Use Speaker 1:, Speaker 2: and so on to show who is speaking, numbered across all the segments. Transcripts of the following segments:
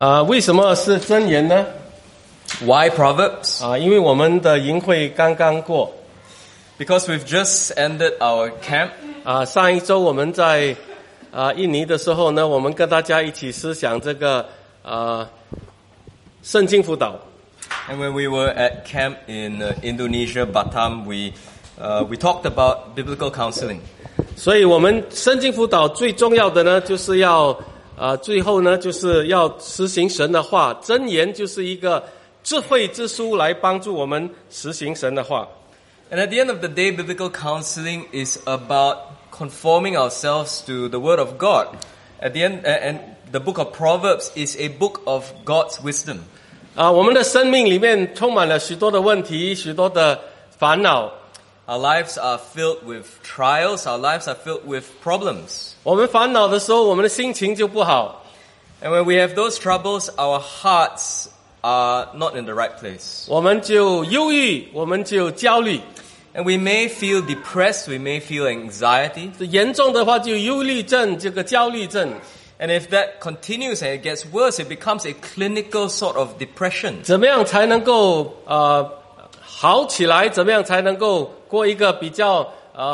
Speaker 1: 为什么是箴言呢？
Speaker 2: Why Proverbs?
Speaker 1: 因为我们的营会刚刚过。
Speaker 2: Because we've just ended our camp.
Speaker 1: 上一周我们在印尼的时候呢，我们跟大家一起思想这个圣经辅导。
Speaker 2: And when we were at camp in Indonesia, Batam, we talked about biblical counseling.
Speaker 1: 所以我们圣经辅导最重要的呢，就是要最后呢，就是要实行神的话。箴言就是一个智慧之书，来帮助我们实行神的话。
Speaker 2: And at the end of the day, biblical counseling is about conforming ourselves to the Word of God. At the end, and the book of Proverbs is a book of God's wisdom.
Speaker 1: 我们的生命里面充满了许多的问题，许多的烦恼。
Speaker 2: Our lives are filled with trials. Our lives are filled with problems.
Speaker 1: 我们烦恼的时候，我们的心情就不好。
Speaker 2: And when we have those troubles, our hearts are not in the right place.
Speaker 1: 我们就忧郁，我们就焦虑。
Speaker 2: And we may feel depressed, we may feel anxiety.
Speaker 1: 严重的话就忧虑症，这个焦虑症。
Speaker 2: And if that continues and it gets worse, it becomes a clinical sort of depression.
Speaker 1: 怎么样才能够好起来？怎么样才能够过一个比较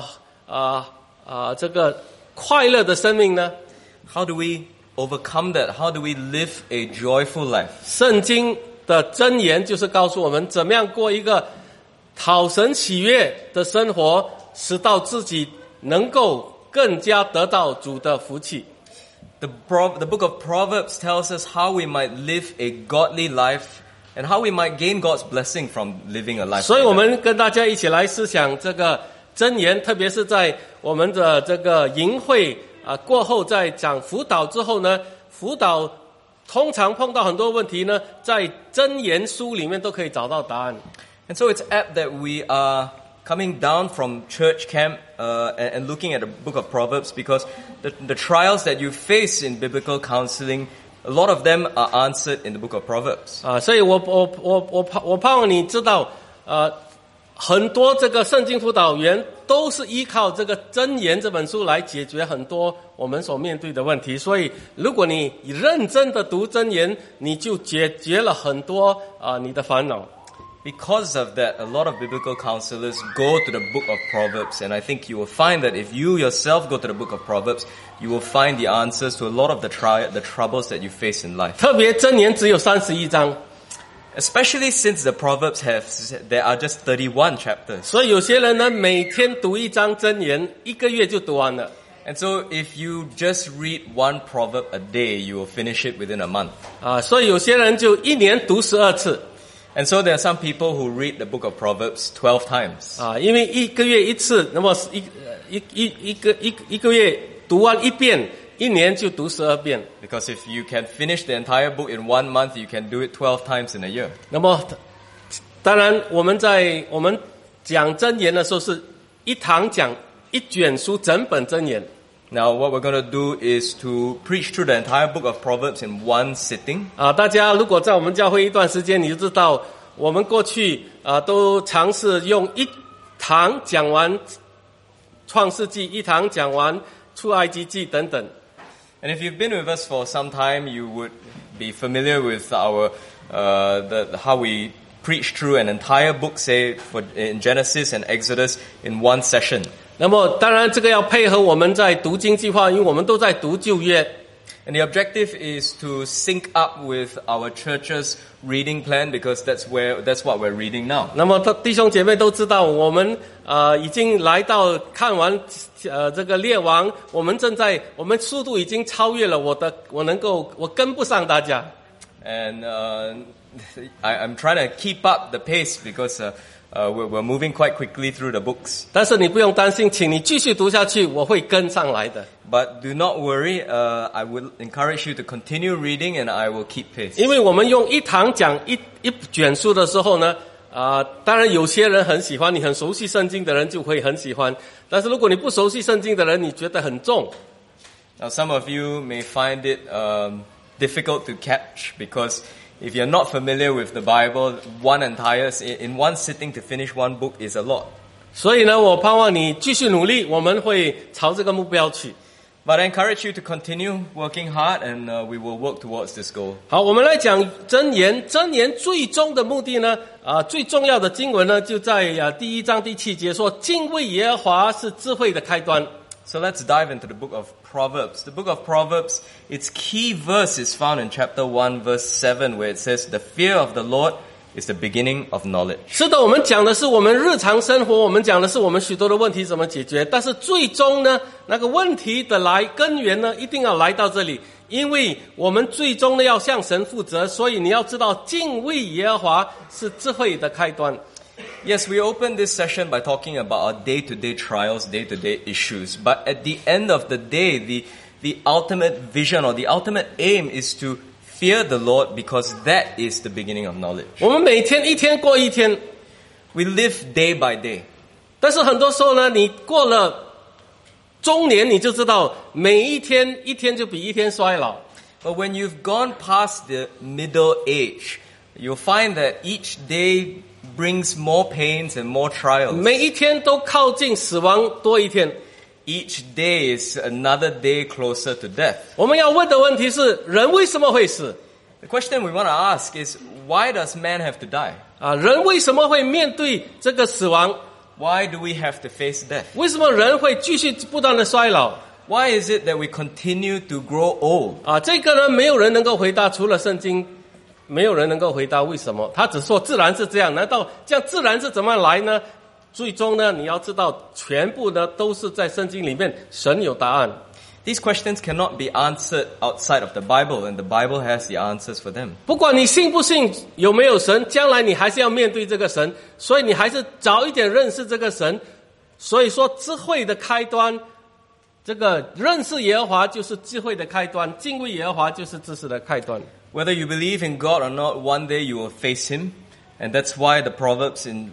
Speaker 1: 这个快乐的生命呢？
Speaker 2: How do we overcome that? How do we live a joyful life?
Speaker 1: 圣经的箴言就是告诉我们，怎么样过一个讨神喜悦的生活，使到自己能够更加得到主的福气。
Speaker 2: The book of Proverbs tells us how we might live a godly life and how we might gain God's blessing from living a life.
Speaker 1: 所以我们跟大家一起来思想这个箴言，特别是在我们的这个营会过后，在讲辅导之后呢，辅导通常碰到很多问题呢，在箴言书里面都可以找到答案。
Speaker 2: And so it's apt that we are coming down from church camp and looking at the book of Proverbs, because the trials that you face in biblical counseling, a lot of them are answered in the book of Proverbs.
Speaker 1: 所以我盼望你知道，很多这个圣经辅导员都是依靠这个箴言这本书来解决很多我们所面对的问题。所以如果你认真的读箴言，你就解决了很多你的烦恼。
Speaker 2: Because of that, a lot of biblical counselors go to the book of Proverbs, and I think you will find that if you yourself go to the book of Proverbs, you will find the answers to a lot of the troubles that you face in life.
Speaker 1: 特别箴言只有31章，
Speaker 2: Especially since the Proverbs there are just 31 chapters.
Speaker 1: 所以有些人呢每天读一章箴言，1个月就读完了。
Speaker 2: And so if you just read one proverb a day, you will finish it within a month.
Speaker 1: 所以有些人就1年读12次。
Speaker 2: And so there are some people who read the book of Proverbs 12 times.
Speaker 1: 因为1个月1次，那么一个月读完1遍，1年就读12遍。
Speaker 2: Because if you can finish the entire book in 1 month, you can do it 12 times in a year.
Speaker 1: 那么，当然我们讲箴言的时候，是一堂讲1卷书，整本箴言。
Speaker 2: Now what we're going to do is to preach through the entire book of Proverbs in one sitting.
Speaker 1: 大家如果在我们教会一段时间，你就知道我们过去都尝试用1堂讲完创世纪，1堂讲完出埃及记等等。
Speaker 2: And if you've been with us for some time, you would be familiar with our how we preach through an entire book, say in Genesis and Exodus, in one session.
Speaker 1: 那么当然这个要配合我们在读经计划，因为我们都在读旧约。
Speaker 2: And the objective is to sync up with our church's reading plan, because that's what we're reading now.
Speaker 1: 那么弟兄姐妹都知道，我们已经来到看完这个列王，我们速度已经超越了我跟不上大家。
Speaker 2: And I'm trying to keep up the pace because we're moving quite quickly through the books.
Speaker 1: 但是你不用担心，请你继续读下去，我会跟上来的。
Speaker 2: But do not worry, I will encourage you to continue reading and I will keep pace.
Speaker 1: 因为我们用1堂讲一卷书的时候呢，当然有些人很喜欢，你很熟悉圣经的人就会很喜欢。但是如果你不熟悉圣经的人，你觉得很重。
Speaker 2: Now some of you may find it difficult to catch, because if you're not familiar with the Bible, in one sitting to finish one book is a lot.
Speaker 1: 所以呢，我盼望你继续努力，我们会朝这个目标去。
Speaker 2: But I encourage you to continue working hard, and we will work towards this goal.
Speaker 1: 好，我们来讲箴言。箴言最终的目的呢，最重要的经文呢，就在第1章第7节说，敬畏耶和华是智慧的开端。
Speaker 2: So let's dive into the book of Proverbs. The book of Proverbs, its key verse is found in chapter 1, verse 7, where it says, "The fear of the Lord is the beginning of knowledge."
Speaker 1: 是的，我们讲的是我们日常生活，我们讲的是我们许多的问题怎么解决，但是最终呢，那个问题的根源呢，一定要来到这里，因为我们最终呢要向神负责，所以你要知道敬畏耶和华是智慧的开端。
Speaker 2: Yes, we opened this session by talking about our day-to-day trials, day-to-day issues. But at the end of the day, the ultimate vision or the ultimate aim is to fear the Lord, because that is the beginning of knowledge.
Speaker 1: 我们每天一天过一天，
Speaker 2: We live day by day.
Speaker 1: 但是很多时候呢，你过了中年，你就知道每一天一天就比一天衰老。
Speaker 2: But when you've gone past the middle age, you'll find that each day brings more pains and more trials.
Speaker 1: 每一天都靠近死亡多一天。
Speaker 2: Each day is another day closer to death.
Speaker 1: 我们要问的问题是：人为什么会死？
Speaker 2: The question we want to ask is, why does man have to die?
Speaker 1: 人为什么会面对这个死亡？
Speaker 2: Why do we have to face death?
Speaker 1: 为什么人会继续不断的衰老？
Speaker 2: Why is it that we continue to grow old?
Speaker 1: 这个呢，没有人能够回答，除了圣经，没有人能够回答为什么。他只说自然是这样，难道这样自然是怎么来呢？最终呢，你要知道，全部呢都是在圣经里面，神有答案。
Speaker 2: These questions cannot be answered outside of the Bible, and the Bible has the answers for them.
Speaker 1: 不管你信不信，有没有神，将来你还是要面对这个神，所以你还是早一点认识这个神。所以说，智慧的开端，这个认识耶和华就是智慧的开端，敬畏耶和华就是知识的开端。
Speaker 2: Whether you believe in God or not, one day you will face Him. And that's why the Proverbs in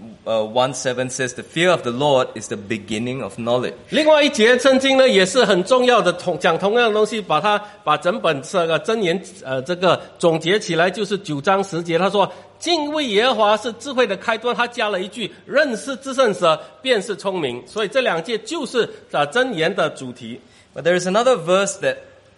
Speaker 2: 1:7 says, "The fear of the Lord is the beginning of knowledge."
Speaker 1: 另外一节圣经呢，也是很重要的，讲同样的东西，把整本这个箴言这个总结起来，就是9章10节。他说，敬畏耶和华是智慧的开端，他加了一句，认识至圣者便是聪明。所以这2节就是箴言的主题。
Speaker 2: But there is another verse that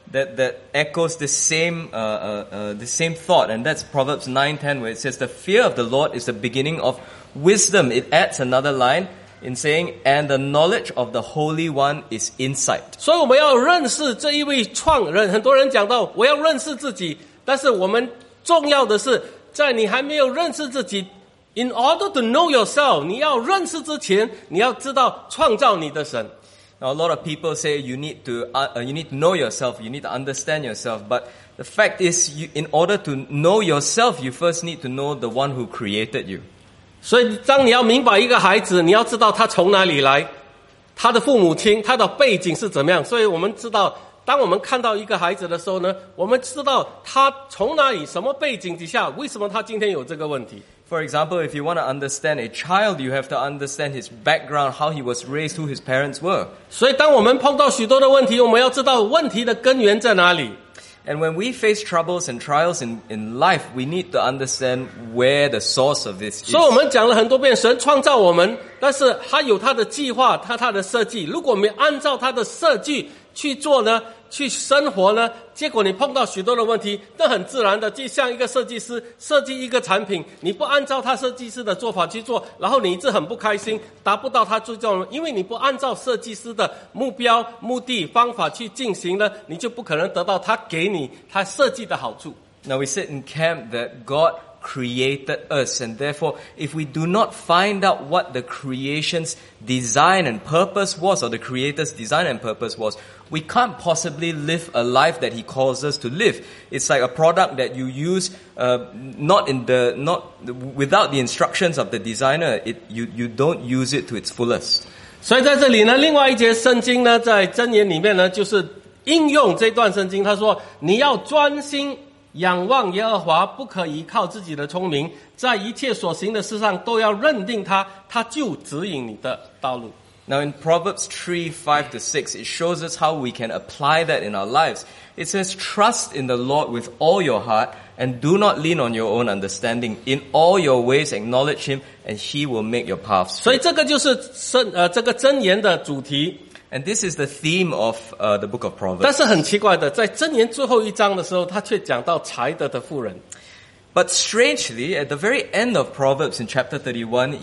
Speaker 2: echoes the same thought, and that's Proverbs 9:10, where it says, "The fear of the Lord is the beginning of wisdom." It adds another line in saying, "And the knowledge of the Holy One is insight."
Speaker 1: 所以我们要认识这一位创人。很多人讲到我要认识自己，但是我们重要的是，在你还没有认识自己 ，in order to know yourself， 你要认识之前，你要知道创造你的神。
Speaker 2: Now, a lot of people say you need to know yourself, you need to understand yourself. But the fact is, in order to know yourself, you first need to know the one who created you.
Speaker 1: 所以，当你要明白一个孩子，你要知道他从哪里来，他的父母亲，他的背景是怎么样。所以我们知道，当我们看到一个孩子的时候呢，我们知道他从哪里、什么背景底下，为什么他今天有这个问题。
Speaker 2: For example, if you want to understand a child, you have to understand his background, how he was raised, who his parents were.
Speaker 1: 所以当我们碰到许多的问题，我们要知道问题的根源在哪里。
Speaker 2: And when we face troubles and trials in life, we need to understand where the source of this is.
Speaker 1: 所以我们讲了很多遍，神创造我们，但是他有他的计划，他的设计。如果我们按照他的设计去做呢，去生活呢，结果你碰到许多的问题，那很自然的，就像一个设计师设计一个产品，你不按照他设计师的做法去做，然后你一直很不开心，达不到他最重要的，因为你不按照设计师的目标、目的、方法去进行呢，你就不可能得到他给你他设计的好处。
Speaker 2: Now we said in camp that God created us, and therefore if we do not find out what the creation's design and purpose was, or the creator's design and purpose was, we can't possibly live a life that he calls us to live. It's like a product that you use without the instructions of the designer. You don't use it to its fullest.
Speaker 1: 所以在这里呢，另外一节圣经呢，在箴言里面呢，就是应用这段圣经。他说，你要专心仰望耶和华，不可依靠自己的聪明，在一切所行的事上都要认定他，他就指引你的道路。
Speaker 2: Now in Proverbs 3:5-6, it shows us how we can apply that in our lives. It says, "Trust in the Lord with all your heart, and do not lean on your own understanding. In all your ways acknowledge Him, and He will make your paths straight."
Speaker 1: 所以这个就是这个箴言的主题。
Speaker 2: And this is the theme of the book of
Speaker 1: 但
Speaker 2: Proverbs.
Speaker 1: 是很奇怪的，在箴言最后一章的时候，他却讲到才德的妇人。
Speaker 2: But strangely, at the very end of Proverbs in chapter 31,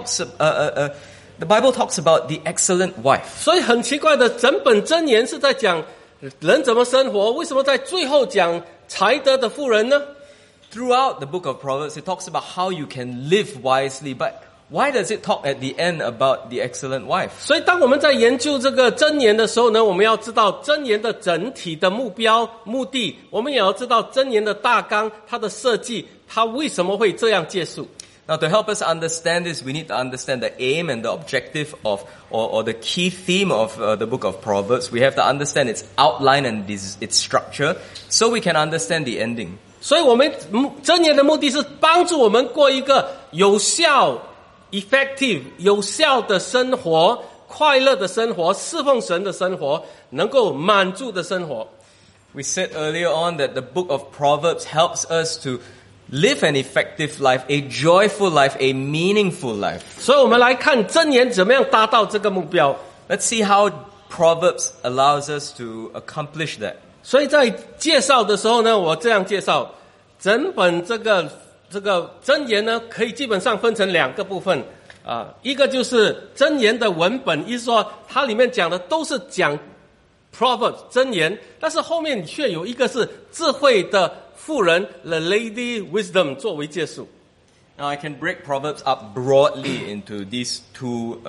Speaker 2: the Bible talks about the excellent wife.
Speaker 1: 所以很奇怪的，整本箴言是在讲人怎么生活，为什么在最后讲才德的妇人呢？
Speaker 2: Throughout the book of Proverbs, it talks about how you can live wisely, but why does it talk at the end about the excellent wife?
Speaker 1: 所以当我们在研究这个箴言的时候呢，我们要知道箴言的整体的目标、目的，我们也要知道箴言的大纲、它的设计，它为什么会这样结束。
Speaker 2: Now, to help us understand this, we need to understand the aim and the objective of, or the key theme of the book of Proverbs. We have to understand its outline and its structure, so we can understand the ending.
Speaker 1: 所以我们箴言的目的是帮助我们过一个有效、effective 有效的生活、快乐的生活、侍奉神的生活、能够满足的生活。
Speaker 2: We said earlier on that the book of Proverbs helps us to live an effective life, a joyful life, a meaningful life.
Speaker 1: 所以我们来看箴言怎么样达到这个目标。
Speaker 2: Let's see how Proverbs allows us to accomplish that.
Speaker 1: 所以在介绍的时候呢，我这样介绍，整本这个箴言呢，可以基本上分成两个部分啊，一个就是箴言的文本，意思说它里面讲的都是讲 Proverbs 箴言，但是后面却有一个是智慧的妇人 The Lady Wisdom 作为介绍。
Speaker 2: Now, I can break Proverbs up broadly into these two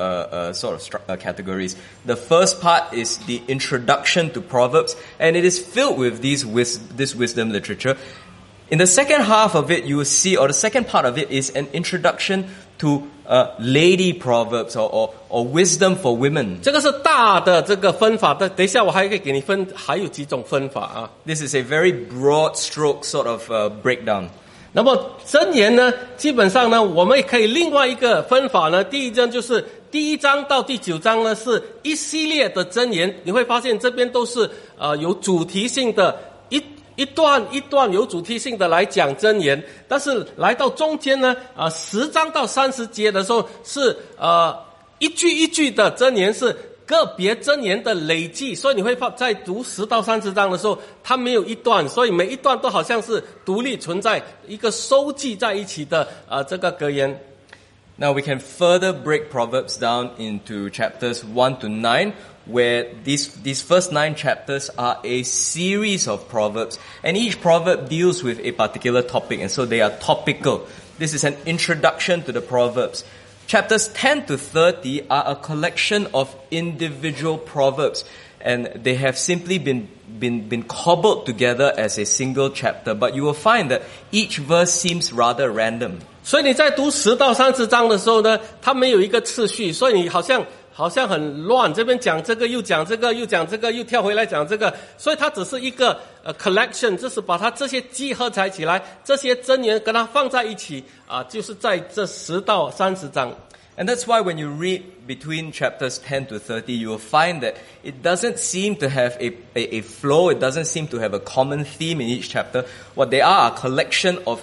Speaker 2: categories. The first part is the introduction to Proverbs, and it is filled with this wisdom literature. In the second half of it, you will see, or the second part of it is an introduction to lady proverbs or wisdom for women.
Speaker 1: 这个是大的这个分法，等一下我还可以给你分，还有几种分法啊。
Speaker 2: This is a very broad stroke sort of breakdown.
Speaker 1: 那么箴言呢，基本上呢，我们也可以另外一个分法呢。第一章就是第1章到第9章呢，是一系列的箴言。你会发现这边都是有主题性的，一段一段有主题性的来讲箴言。但是来到中间呢，10章到30节的时候是一句一句的箴言，是个别箴言的累计，所以你会在读10到30章的时候，它没有一段，所以每一段都好像是独立存在一个收集在一起的这个格言。
Speaker 2: Now we can further break Proverbs down into chapters 1 to 9, where these first 9 chapters are a series of proverbs, and each proverb deals with a particular topic, and so they are topical. This is an introduction to the proverbs. Chapters 10 to 30 are a collection of individual proverbs, and they have simply been cobbled together as a single chapter, but you will find that each verse seems rather random.
Speaker 1: 所以你在读10到30章的时候呢，它没有一个次序，所以你好像很乱，这边讲这个又讲这个又讲这个又跳回来讲这个，所以它只是一个collection， 就是把它这些集合起来，这些箴言跟它放在一起就是在这10到30章。
Speaker 2: And that's why when you read between chapters 10 to 30, you will find that it doesn't seem to have a flow, it doesn't seem to have a common theme in each chapter. What they are a collection of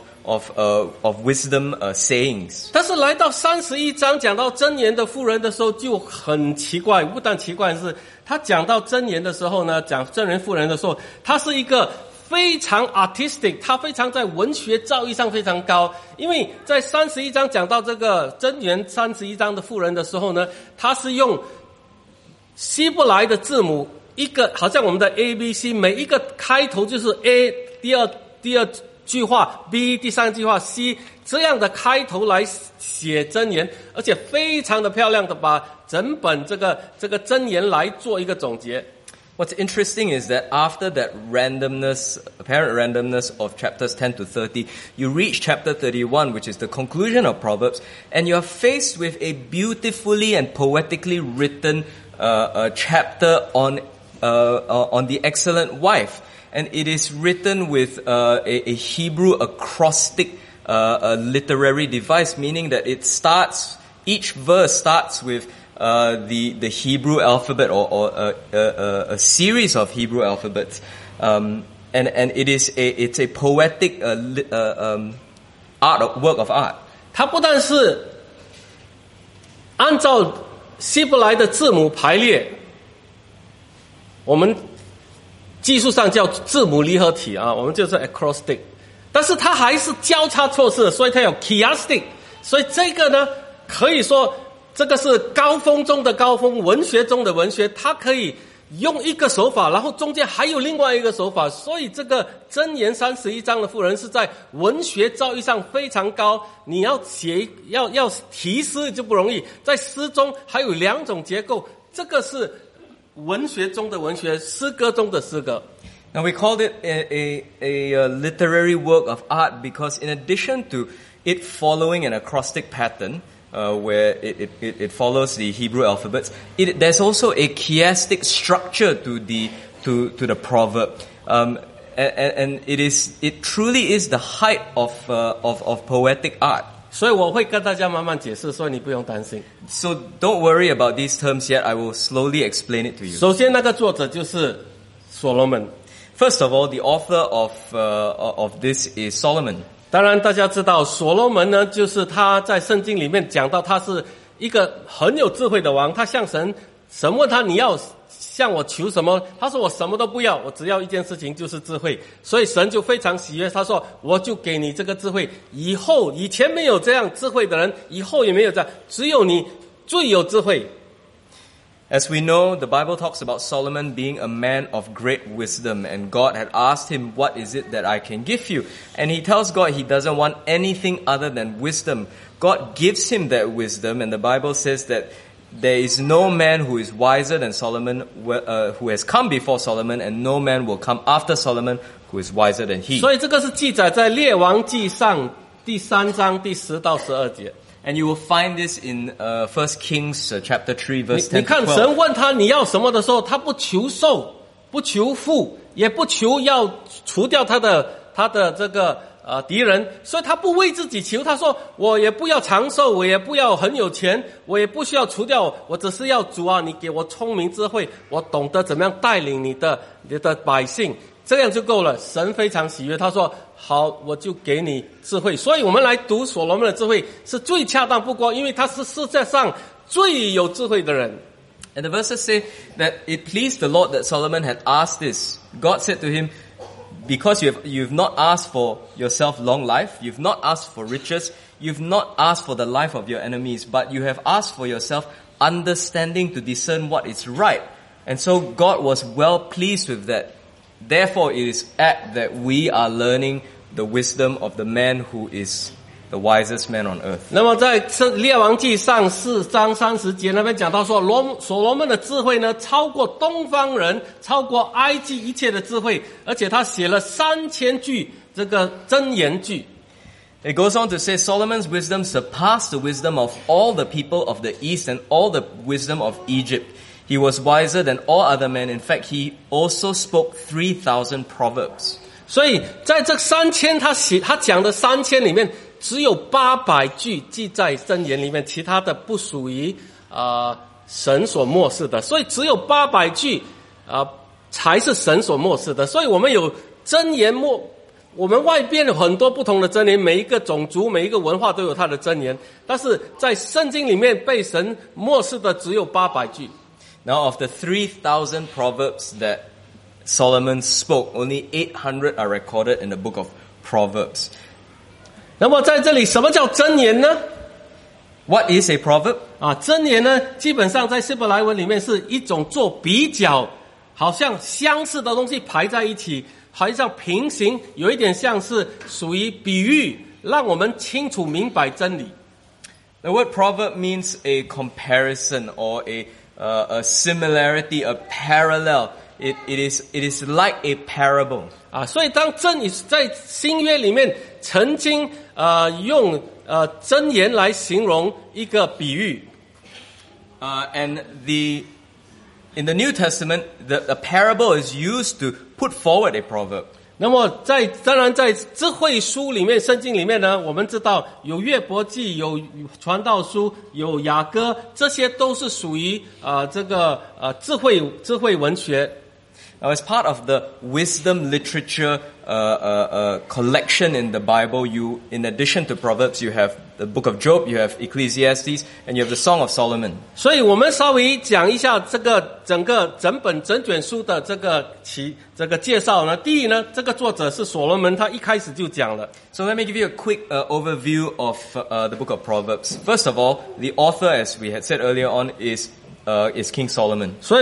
Speaker 2: wisdom sayings.
Speaker 1: 但是来到31章讲到箴言的妇人的时候就很奇怪，不但奇怪是他讲到箴言的时候呢，讲箴言妇人的时候，他是一个非常 artistic， 他非常在文学造诣上非常高。因为在31章讲到这个箴言31章的妇人的时候呢，他是用希伯来的字母，一个好像我们的 ABC， 每一个开头就是 A， 第二句话 B， 第3句话 C， 这样的开头来写箴言，而且非常的漂亮的把整本这个箴言来做一个总结。
Speaker 2: What's interesting is that after that apparent randomness of chapters 10 to 30, you reach chapter 31, which is the conclusion of Proverbs, and you are faced with a beautifully and poetically written chapter on the excellent wife. And it is written with a Hebrew acrostic literary device, meaning that each verse starts with the Hebrew alphabet or a series of Hebrew alphabets, and it's a poetic work of art.
Speaker 1: 它不但是按照希伯来的字母排列， 我们技术上叫字母离合体啊，我们就是 acrostic， 但是它还是交叉错字，所以它有 chiastic， 所以这个呢，可以说这个是高峰中的高峰，文学中的文学，它可以用一个手法，然后中间还有另外一个手法，所以这个箴言31章的妇人是在文学造诣上非常高。你要写要题诗就不容易，在诗中还有2种结构，这个是文学中的文学，诗歌中的诗歌。
Speaker 2: Now we called it a literary work of art because in addition to it following an acrostic pattern, where it follows the Hebrew alphabets, there's also a chiastic structure to the proverb, and it truly is the height of poetic art.
Speaker 1: 所以我会跟大家慢慢解释，所以你不用担心。
Speaker 2: So don't worry about these terms yet. I will slowly explain it to you.
Speaker 1: 首先，那个作者就是所罗门。
Speaker 2: First of all, the author of this is Solomon.
Speaker 1: 当然，大家知道所罗门呢，就是他在圣经里面讲到他是一个很有智慧的王。他向神问他，你要向我求什么？他说我什么都不要，我只要一件事情，就是智慧。所以神就非常喜悦，他说我就给你这个智慧，以前没有这样智慧的人，以后也没有这样，只有你最有智慧。
Speaker 2: As we know, the Bible talks about Solomon being a man of great wisdom, and God had asked him, what is it that I can give you? And he tells God he doesn't want anything other than wisdom. God gives him that wisdom, and the Bible says that there is no man who is wiser than Solomon, who has come before Solomon, and no man will come after Solomon who is wiser than he.
Speaker 1: 所以这个是记载在列王记上第3章第10到12节。
Speaker 2: And you will find this in 1 Kings chapter 3 verse 10 to 12.
Speaker 1: 你看神问他你要什么的时候，他不求寿，不求富，也不求要除掉他的这个敌人，所以他不为自己求。他说我也不要长寿，我也不要很有钱，我也不需要除掉，我只是要主啊，你给我聪明智慧，我懂得怎么样带领你的百姓，这样就够了。神非常喜悦，他说好，我就给你智慧。所以我们来读所罗门的智慧是最恰当不过，因为他是世界上最有智慧的人。
Speaker 2: And the verses say that it pleased the Lord that Solomon had asked this. God said to him, because you've not asked for yourself long life, you've not asked for riches, you've not asked for the life of your enemies, but you have asked for yourself understanding to discern what is right. And so God was well pleased with that. Therefore, it is apt that we are learning the wisdom of the man who is the wisest man on earth.
Speaker 1: 那么在列王记上4章30节那边讲到说，所罗门的智慧呢，超过东方人，超过埃及一切的智慧，而且他写了3000句这个箴言句。
Speaker 2: It goes on to say Solomon's wisdom surpassed the wisdom of all the people of the east and all the wisdom of Egypt. He was wiser than all other men. In fact, he also spoke 3,000 proverbs.
Speaker 1: 所以在这3000他讲的3000里面，只有800句记在箴言里面，其他的不属于神所默示的，所以只有800句才是神所默示的。所以我们有箴言我们外边有很多不同的箴言，每一个种族每一个文化都有它的箴言，但是在圣经里面被神默示的只有800句。
Speaker 2: Now, of the 3,000 proverbs that Solomon spoke, only 800 are recorded in the book of Proverbs.
Speaker 1: 那么在这里，什么叫箴言呢？
Speaker 2: What is a proverb?
Speaker 1: 箴言呢，基本上在希伯来文里面是一种做比较，好像相似的东西排在一起，好像平行，有一点像是属于比喻，让我们清楚明白真理。
Speaker 2: The word proverb means a comparison or a similarity, a parallel. It is like a parable.
Speaker 1: 所以当在新约里面曾经用箴言来形容一个比喻。
Speaker 2: And in the New Testament, the parable is used to put forward a proverb.
Speaker 1: 那么当然在智慧书里面，圣经里面呢，我们知道有约伯记，有传道书，有雅歌，这些都是属于这个智慧文学。
Speaker 2: Now, as part of the wisdom literature collection in the Bible. In addition to Proverbs, you have the book of Job, you have Ecclesiastes, and you have the Song of Solomon.
Speaker 1: 所以我们稍微讲一下这个整卷书的这个介绍呢。第一呢，这个作者是所罗门，他一开始就讲了。
Speaker 2: So let me give you a quick overview of the book of Proverbs. First of all, the author, as we had said earlier on, is King Solomon.
Speaker 1: 所以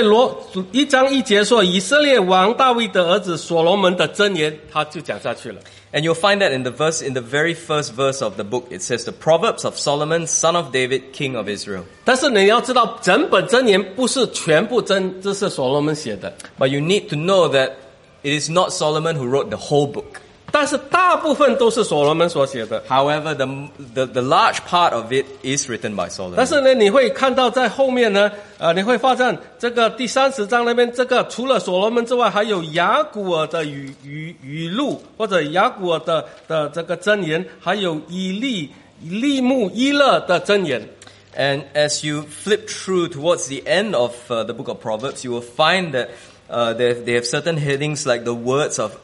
Speaker 1: 1章1节说以色列王大卫的儿子所罗门的箴言，他就讲下去了。
Speaker 2: And you'll find that in the very first verse of the book, it says the Proverbs of Solomon, son of David, king of Israel.
Speaker 1: 但是你要知道，整本箴言不是全部这是所罗门写的。
Speaker 2: But you need to know that it is not Solomon who wrote the whole book.
Speaker 1: 但是大部分都是所罗门所写的。
Speaker 2: However, the large part of it is written by Solomon.
Speaker 1: 但是呢，你会看到在后面呢，你会发现这个第30章那边，这个除了所罗门之外，还有雅古尔的语录，或者雅古尔的这个箴言，还有利木伊勒的箴言。
Speaker 2: And as you flip through towards the end of the book of Proverbs, you will find that they have certain headings like the words of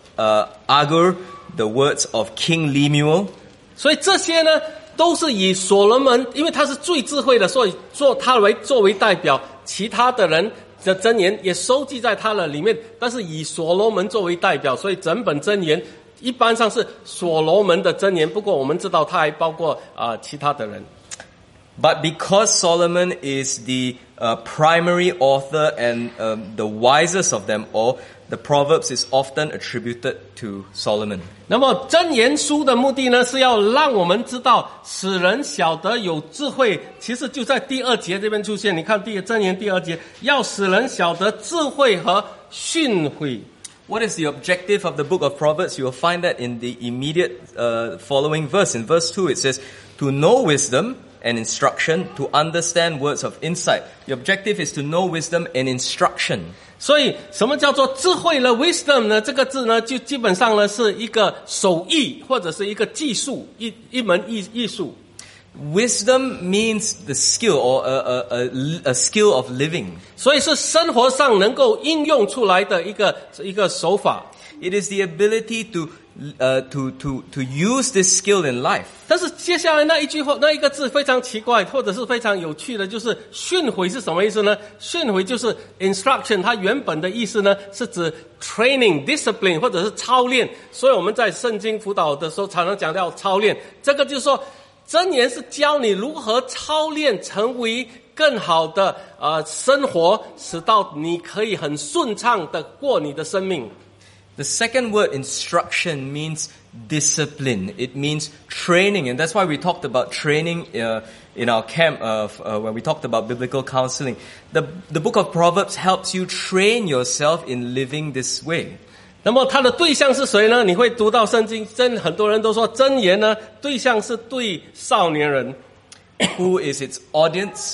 Speaker 2: Agur, the words of King Lemuel.
Speaker 1: 所以这些呢，都是以所罗门，因为他是最智慧的，所以他作为代表，其他的人的箴言也收记在他的里面，但是以所罗门作为代表，所以整本箴言一般上是所罗门的箴言。不过我们知道他还包括其他的人。
Speaker 2: But because Solomon is the primary author and the wisest of them all, the Proverbs is often attributed to Solomon.
Speaker 1: 那么箴言书的目的呢，是要让我们知道，使人晓得有智慧。其实就在第2节这边出现，你看箴言第2节，要使人晓得智慧和训诲。
Speaker 2: What is the objective of the book of Proverbs? You will find that in the immediate following verse. In verse 2 it says, to know wisdom and instruction, to understand words of insight. The objective is to know wisdom and instruction.
Speaker 1: 所以什么叫做智慧呢 ？Wisdom 呢？这个字呢，就基本上呢是一个手艺或者是一个技术，一门艺术。
Speaker 2: Wisdom means the skill or a skill of living.
Speaker 1: 所以是生活上能够应用出来的一个手法。
Speaker 2: It is the ability to use this skill in life.
Speaker 1: 但是接下来那一个字非常奇怪，或者是非常有趣的，就是训诲是什么意思呢？训诲就是 instruction， 它原本的意思呢是指 training、discipline 或者是操练。所以我们在圣经辅导的时候常常讲到操练，这个就是说箴言是教你如何操练成为更好的生活，使到你可以很顺畅的过你的生命。
Speaker 2: The second word, instruction, means discipline. It means training. And that's why we talked about training in our camp when we talked about biblical counseling. The book of Proverbs helps you train yourself in living this way.
Speaker 1: 那么它的对象是谁呢？你会读到圣经，很多人都说箴言呢，对象是对少年人。
Speaker 2: Who is its audience?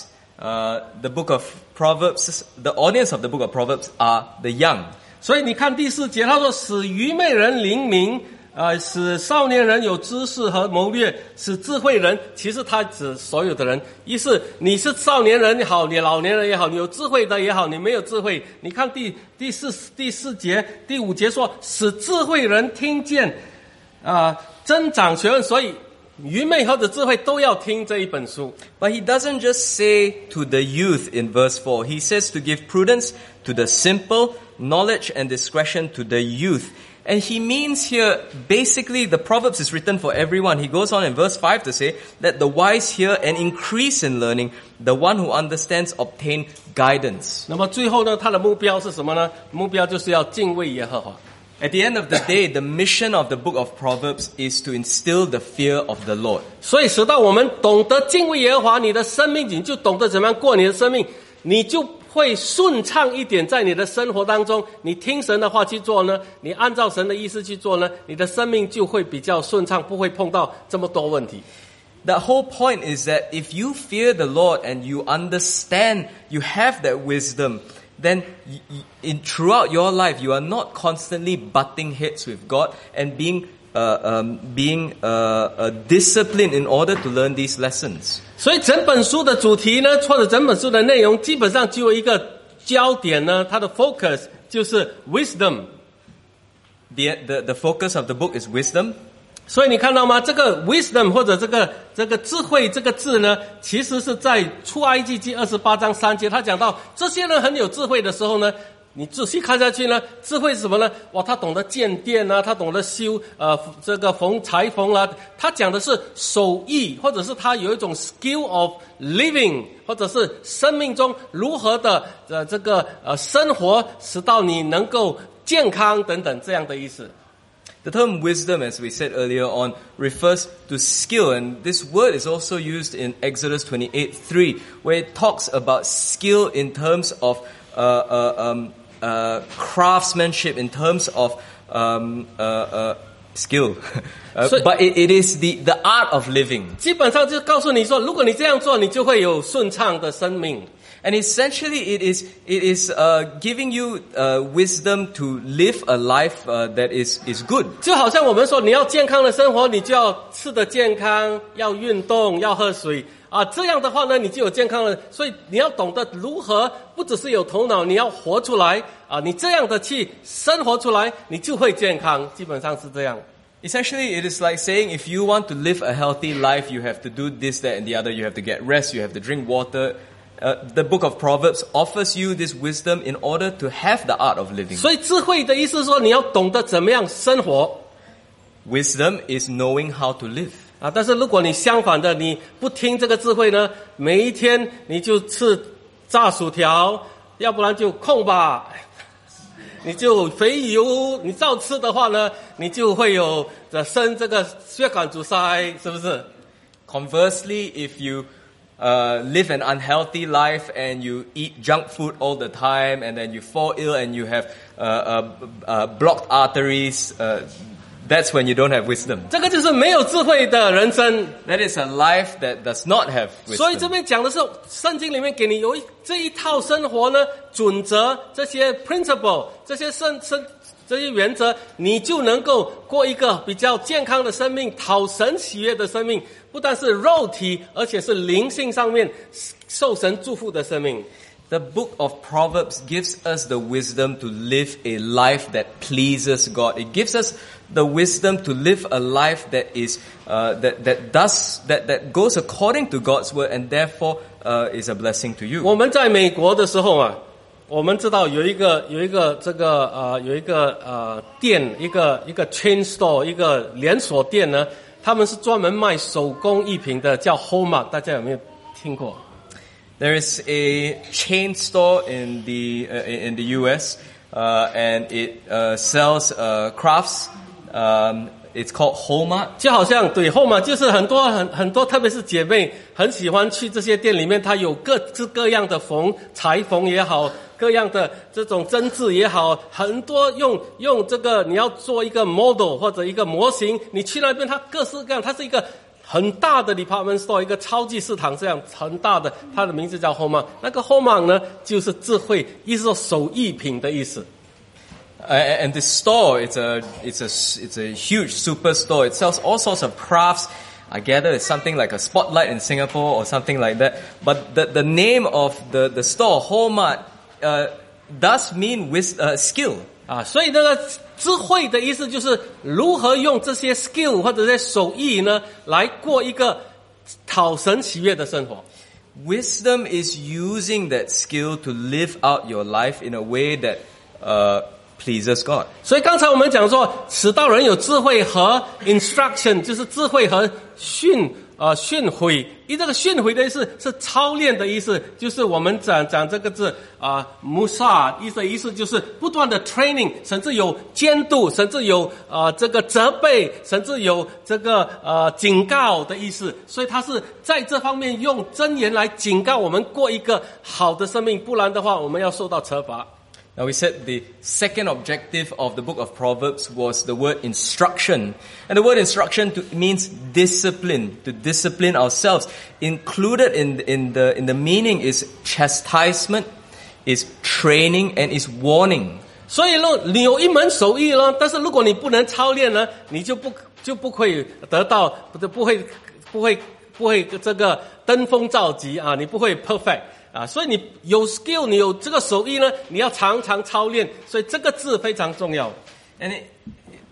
Speaker 2: The book of Proverbs, the audience of the book of Proverbs are the young.
Speaker 1: 所以你看第4节，他说使愚昧人灵明，使少年人有知识和谋略，使智慧人，其实他指所有的人。意思你是少年人也好，你老年人也好，你有智慧的也好，你没有智慧。你看第四节、第5节说使智慧人听见，增长学问，所以愚昧或者智慧都要听这一本书。
Speaker 2: But he doesn't just say to the youth in verse 4. He says to give prudence to the simple, knowledge and discretion to the youth. And he means here, basically, the Proverbs is written for everyone. He goes on in verse 5 to say that the wise hear and increase in learning. The one who understands obtain guidance.
Speaker 1: 那么最后呢，他的目标是什么呢？目标就是要敬畏耶和华。
Speaker 2: At the end of the day, the mission of the book of Proverbs is to instill the fear of the Lord.
Speaker 1: 所以使到我们懂得敬畏耶和华，你的生命你就懂得怎么样过你的生命，你就会顺畅一点。在你的生活当中，你听神的话去做呢，你按照神的意思去做呢，你的生命就会比较顺畅，不会碰到这么多问题。
Speaker 2: The whole point is that if you fear the Lord and you understand, you have that wisdom, then throughout your life, you are not constantly butting heads with God and being disciplined in order to learn these lessons.
Speaker 1: 所以整本书的主题呢，或者整本书的内容，基本上只有一个焦点呢，它的 focus 就是 wisdom。
Speaker 2: the focus of the book is wisdom.
Speaker 1: 所以你看到吗？这个 wisdom 或者这个智慧这个字呢，其实是在出埃及记28章3节，他讲到这些人很有智慧的时候呢，你仔细看下去呢，智慧是什么呢？哇，他懂得建殿啊，他懂得修这个裁缝啊，他讲的是手艺，或者是他有一种 skill of living， 或者是生命中如何的这个生活，使到你能够健康等等这样的意思。
Speaker 2: The term wisdom, as we said earlier on, refers to skill, and this word is also used in Exodus 28:3, where it talks about skill in terms of craftsmanship, in terms of skill. But it is the art of living.
Speaker 1: 基本上就告诉你说，如果你这样做，你就会有顺畅的生命。
Speaker 2: And essentially, it is giving you wisdom to live a life that is good.
Speaker 1: 就好像我们说，你要健康的生活，你就要吃得健康，要运动，要喝水啊。这样的话呢，你就有健康了。所以你要懂得如何，不只是有头脑，你要活出来啊。你这样的去生活出来，你就会健康。基本上是这样。
Speaker 2: Essentially, it is like saying if you want to live a healthy life, you have to do this, that, and the other. You have to get rest. You have to drink water. The book of Proverbs offers you this wisdom in order to have the art of living.
Speaker 1: 所以智慧的意思是说，你要懂得怎么样生活。
Speaker 2: Wisdom is knowing how to live.
Speaker 1: 啊，但是如果你相反的，你不听这个智慧呢，每一天你就吃炸薯条，要不然就空吧，你就肥油，你照吃的话呢，你就会有生这个血管阻塞，是不是？
Speaker 2: Conversely, if you live an unhealthy life and you eat junk food all the time and then you fall ill and you have blocked arteries, that's when you don't have wisdom.
Speaker 1: 这个就是没有智慧的人生。
Speaker 2: That is a life that does not have
Speaker 1: 所以这
Speaker 2: wisdom.
Speaker 1: 边讲的是圣经里面给你有这一套生活呢准则，这些 principle， 这些原则，你就能够过一个比较健康的生命，讨神喜悦的生命，不但是肉体，而且是灵性上面受神祝福的生命。
Speaker 2: The book of Proverbs gives us the wisdom to live a life that pleases God. It gives us the wisdom to live a life that is that goes according to God's word and therefore is a blessing to you.
Speaker 1: 我们在美国的时候啊，我们知道有一个店，一个 chain store， 一个连锁店呢，他们是专门卖手工艺品的，叫 Hallmark， 大家有没有听过？
Speaker 2: There is a chain store in the US, and it sells crafts. It's called Hallmark.
Speaker 1: 就好像对 Hallmark 就是很多，特别是姐妹很喜欢去这些店里面，它有各式各样的裁缝也好，各样的这种针织也好，很多用这个你要做一个 model 或者一个模型，你去那边它各式各样，它是一个很大的 department store， 一个超级市场这样很大的，它的名字叫 Hallmark。那个 Hallmark 呢，就是智慧，意思说手艺品的意思。
Speaker 2: And this store, it's a huge superstore. It sells all sorts of crafts. I gather it's something like a Spotlight in Singapore or something like that. But the name of the store, Hallmark, does mean with skill.
Speaker 1: 啊，所以那个智慧的意思就是如何用这些 skill 或者这些手艺呢，来过一个讨神喜悦的生活。
Speaker 2: Wisdom is using that skill to live out your life in a way that pleases God.
Speaker 1: 所以刚才我们讲说，使到人有智慧和 instruction， 就是智慧和训诲。这个训诲的意思是操练的意思，就是我们讲这个字musa， 意思就是不断的 training， 甚至有监督，甚至有这个责备，甚至有这个警告的意思。所以他是在这方面用箴言来警告我们过一个好的生命，不然的话我们要受到惩罚。
Speaker 2: Now we said the second objective of the book of Proverbs was the word instruction. And the word instruction means discipline, to discipline ourselves. Included in the meaning is chastisement, is training, and is warning.
Speaker 1: 所以呢，你有一门手艺呢，但是如果你不能操练呢，你就不会得到，不会这个登峰造极啊，你不会 perfect。 啊，所以你有 skill， 你有这个手艺呢，你要常常操练，所以这个字非常重要。
Speaker 2: And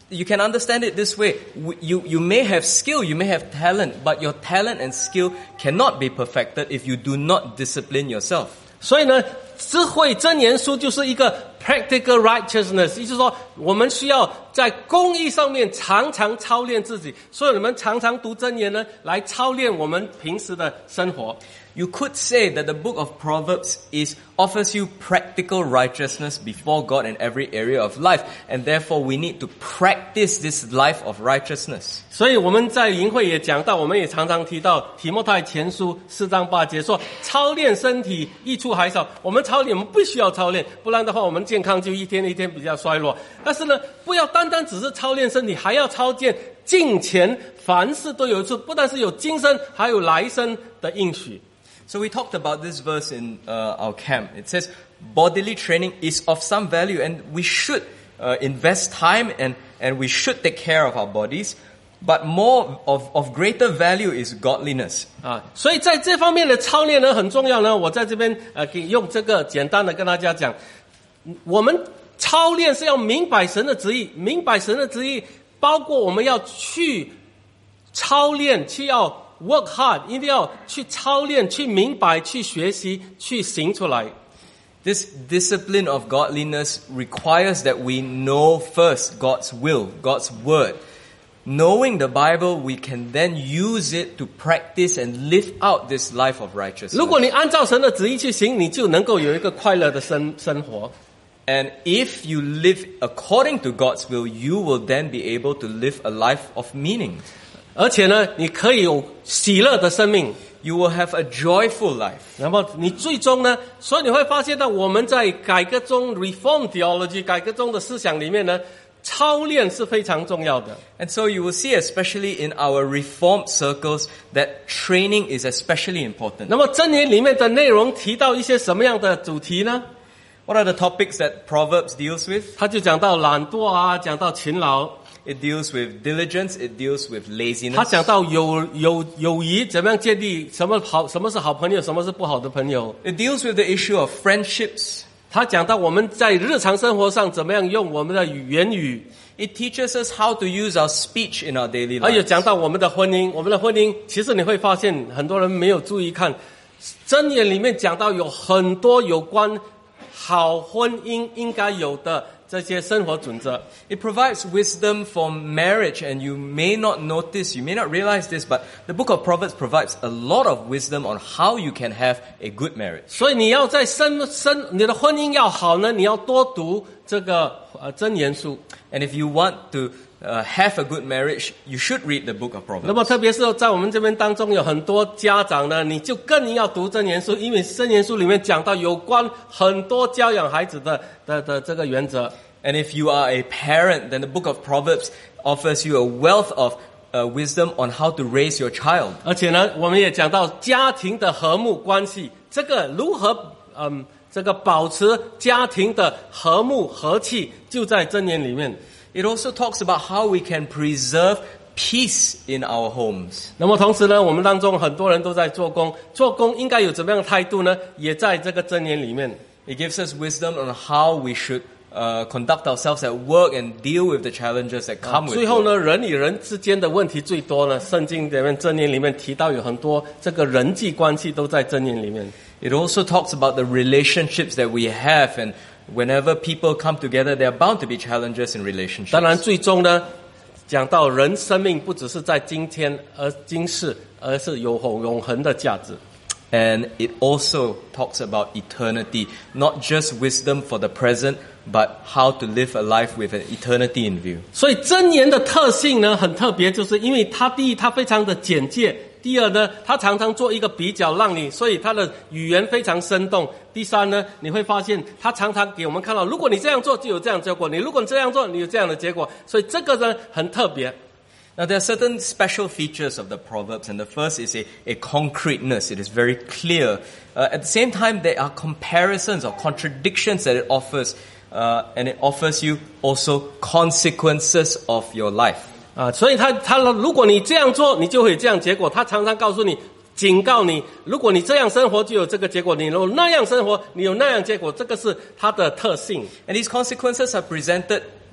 Speaker 2: You can understand it this way. You may have skill, you may have talent, but your talent and skill cannot be perfected if you do not discipline yourself.
Speaker 1: 所以呢，智慧真言书就是一个 practical righteousness， 也就是说，我们需要在公义上面常常操练自己。所以你们常常读真言呢，来操练我们平时的生活。
Speaker 2: You could say that the book of Proverbs offers you practical righteousness before God in every area of life, and therefore we need to practice this life of righteousness.
Speaker 1: 所以我们在营会也讲到，我们也常常提到提摩太前书4章8节说，操练身体益处还少。我们操练，我们必须要操练，不然的话，我们健康就一天一天比较衰落。但是呢，不要单单只是操练身体，还要操练敬虔，凡事都有一处，不但是有今生，还有来生的应许。
Speaker 2: So we talked about this verse in our camp. It says, bodily training is of some value, and we should invest time and we should take care of our bodies. But more of greater value is godliness.
Speaker 1: 所以在这方面的操练呢很重要呢。我在这边用这个简单的跟大家讲，我们操练是要明白神的旨意，明白神的旨意包括我们要去操练，去要 work hard， 一定要去操练，去明白，去学习，去行出来。
Speaker 2: This discipline of godliness requires that we know first God's will, God's word. Knowing the Bible, we can then use it to practice and live out this life of righteousness.
Speaker 1: 如果你按照神的旨意去行，你就能够有一个快乐的生活。
Speaker 2: And if you live according to God's will, you will then be able to live a life of meaning.
Speaker 1: 而且呢，你可以有喜乐的生命。
Speaker 2: You will have a joyful life.
Speaker 1: 然后你最终呢，所以你会发现到我们在改革中 reform theology 改革中的思想里面呢，操练是非常重要的。
Speaker 2: And so you will see, especially in our reformed circles, that training is especially important.
Speaker 1: 那么箴言里面的内容提到一些什么样的主题呢？
Speaker 2: What are the topics that Proverbs deals with?
Speaker 1: 他就讲到懒惰啊，讲到勤劳。
Speaker 2: It deals with diligence. It deals with laziness.
Speaker 1: 他讲到友谊怎么样建立，什么是好朋友，什么是不好的朋友。
Speaker 2: It deals with the issue of friendships.
Speaker 1: 他讲到我们在日常生活上怎么样用我们的言语。
Speaker 2: It teaches us how to use our speech in our daily
Speaker 1: 还有
Speaker 2: lives.
Speaker 1: 讲到我们的婚姻，我们的婚姻其实你会发现很多人没有注意看，箴言里面讲到有很多有关好婚姻应该有的这些生活准则。
Speaker 2: It provides wisdom for marriage, and you may not notice, you may not realize this, but the book of Proverbs provides a lot of wisdom on how you can have a good marriage.
Speaker 1: 所以你要在你的婚姻要好呢，你要多读这个箴言书。
Speaker 2: And if you want to have a good marriage, you should read the book of
Speaker 1: 那么
Speaker 2: Proverbs.
Speaker 1: 特别是在我们这边当中有很多家长呢，你就更要读箴言书，因为箴言书里面讲到有关很多教养孩子的这个原则。
Speaker 2: And if you are a parent, then the book of Proverbs offers you a wealth of wisdom on how to raise your child.
Speaker 1: 而且呢，我们也讲到家庭的和睦关系，这个如何这个保持家庭的和睦和气，就在箴言里面。
Speaker 2: It also talks about how we can preserve peace in our homes.
Speaker 1: 那么同时呢，我们当中很多人都在做工，做工应该有怎么样的态度呢？也在这个箴言里面。
Speaker 2: It gives us wisdom on how we should conduct ourselves at work and deal with the challenges that come with
Speaker 1: 最后
Speaker 2: work.
Speaker 1: 呢，人与人之间的问题最多呢，圣经里面箴言里面提到有很多这个人际关系都在箴言里面。
Speaker 2: It also talks about the relationships that we have, and whenever people come together, there are bound to be challenges in relationships.
Speaker 1: 当然，最终呢，讲到人生命不只是在今天今世，而是有永恒的价值。
Speaker 2: And it also talks about eternity, not just wisdom for the present, but how to live a life with an eternity in view.
Speaker 1: 所以箴言的特性呢，很特别，就是因为它第一，它非常的简介；第二呢，它常常做一个比较，让你，所以它的语言非常生动；第三呢，你会发现它常常给我们看到，如果你这样做，就有这样的结果；如果你这样做，你有这样的结果。所以这个呢，很特别。
Speaker 2: Now there are certain special features of the Proverbs, and the first is a concreteness. It is very clear. At the same time, there are comparisons or contradictions that it offers, and it offers you also consequences of your life.
Speaker 1: 所以他如果你这样做，你就会有这样结果。他常常告诉你，警告你，如果你这样生活，就有这个结果；你如果那样生活，你有那样结果。这个是它的特性。
Speaker 2: And these consequences are presented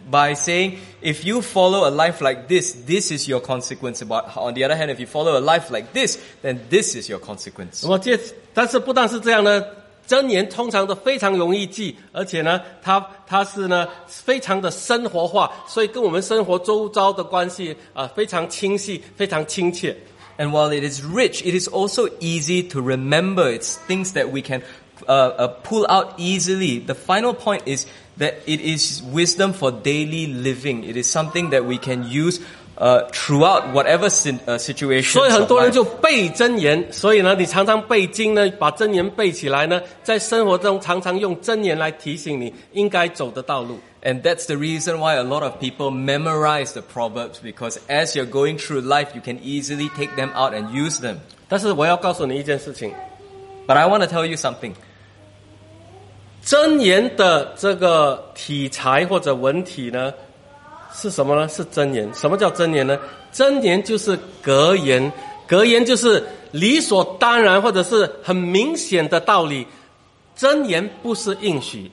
Speaker 2: by saying, if you follow a life like this, this is your consequence. But on the other hand, if you follow a life like this, then this is your consequence.
Speaker 1: 但是不但是这样呢，箴言通常都非常容易记，而且呢，它是呢非常的生活化，所以跟我们生活周遭的关系非常清晰，非常亲切。
Speaker 2: And while it is rich, it is also easy to remember. It's things that we can pull out easily. The final point is that it is wisdom for daily living. It is something that we can use throughout whatever situation.
Speaker 1: 所以很多人就背箴言，所以呢，你常常背经呢，把箴言背起来呢，在生活中常常用箴言来提醒你应该走的道路。
Speaker 2: And that's the reason why a lot of people memorize the Proverbs, because as you're going through life, you can easily take them out and use them.
Speaker 1: 但是我要告诉你一件事情，
Speaker 2: But I want to tell you something.
Speaker 1: 箴言的这个体裁或者文体呢，是什么呢？是箴言。什么叫箴言呢？箴言就是格言，格言就是理所当然或者是很明显的道理。箴言不是应许。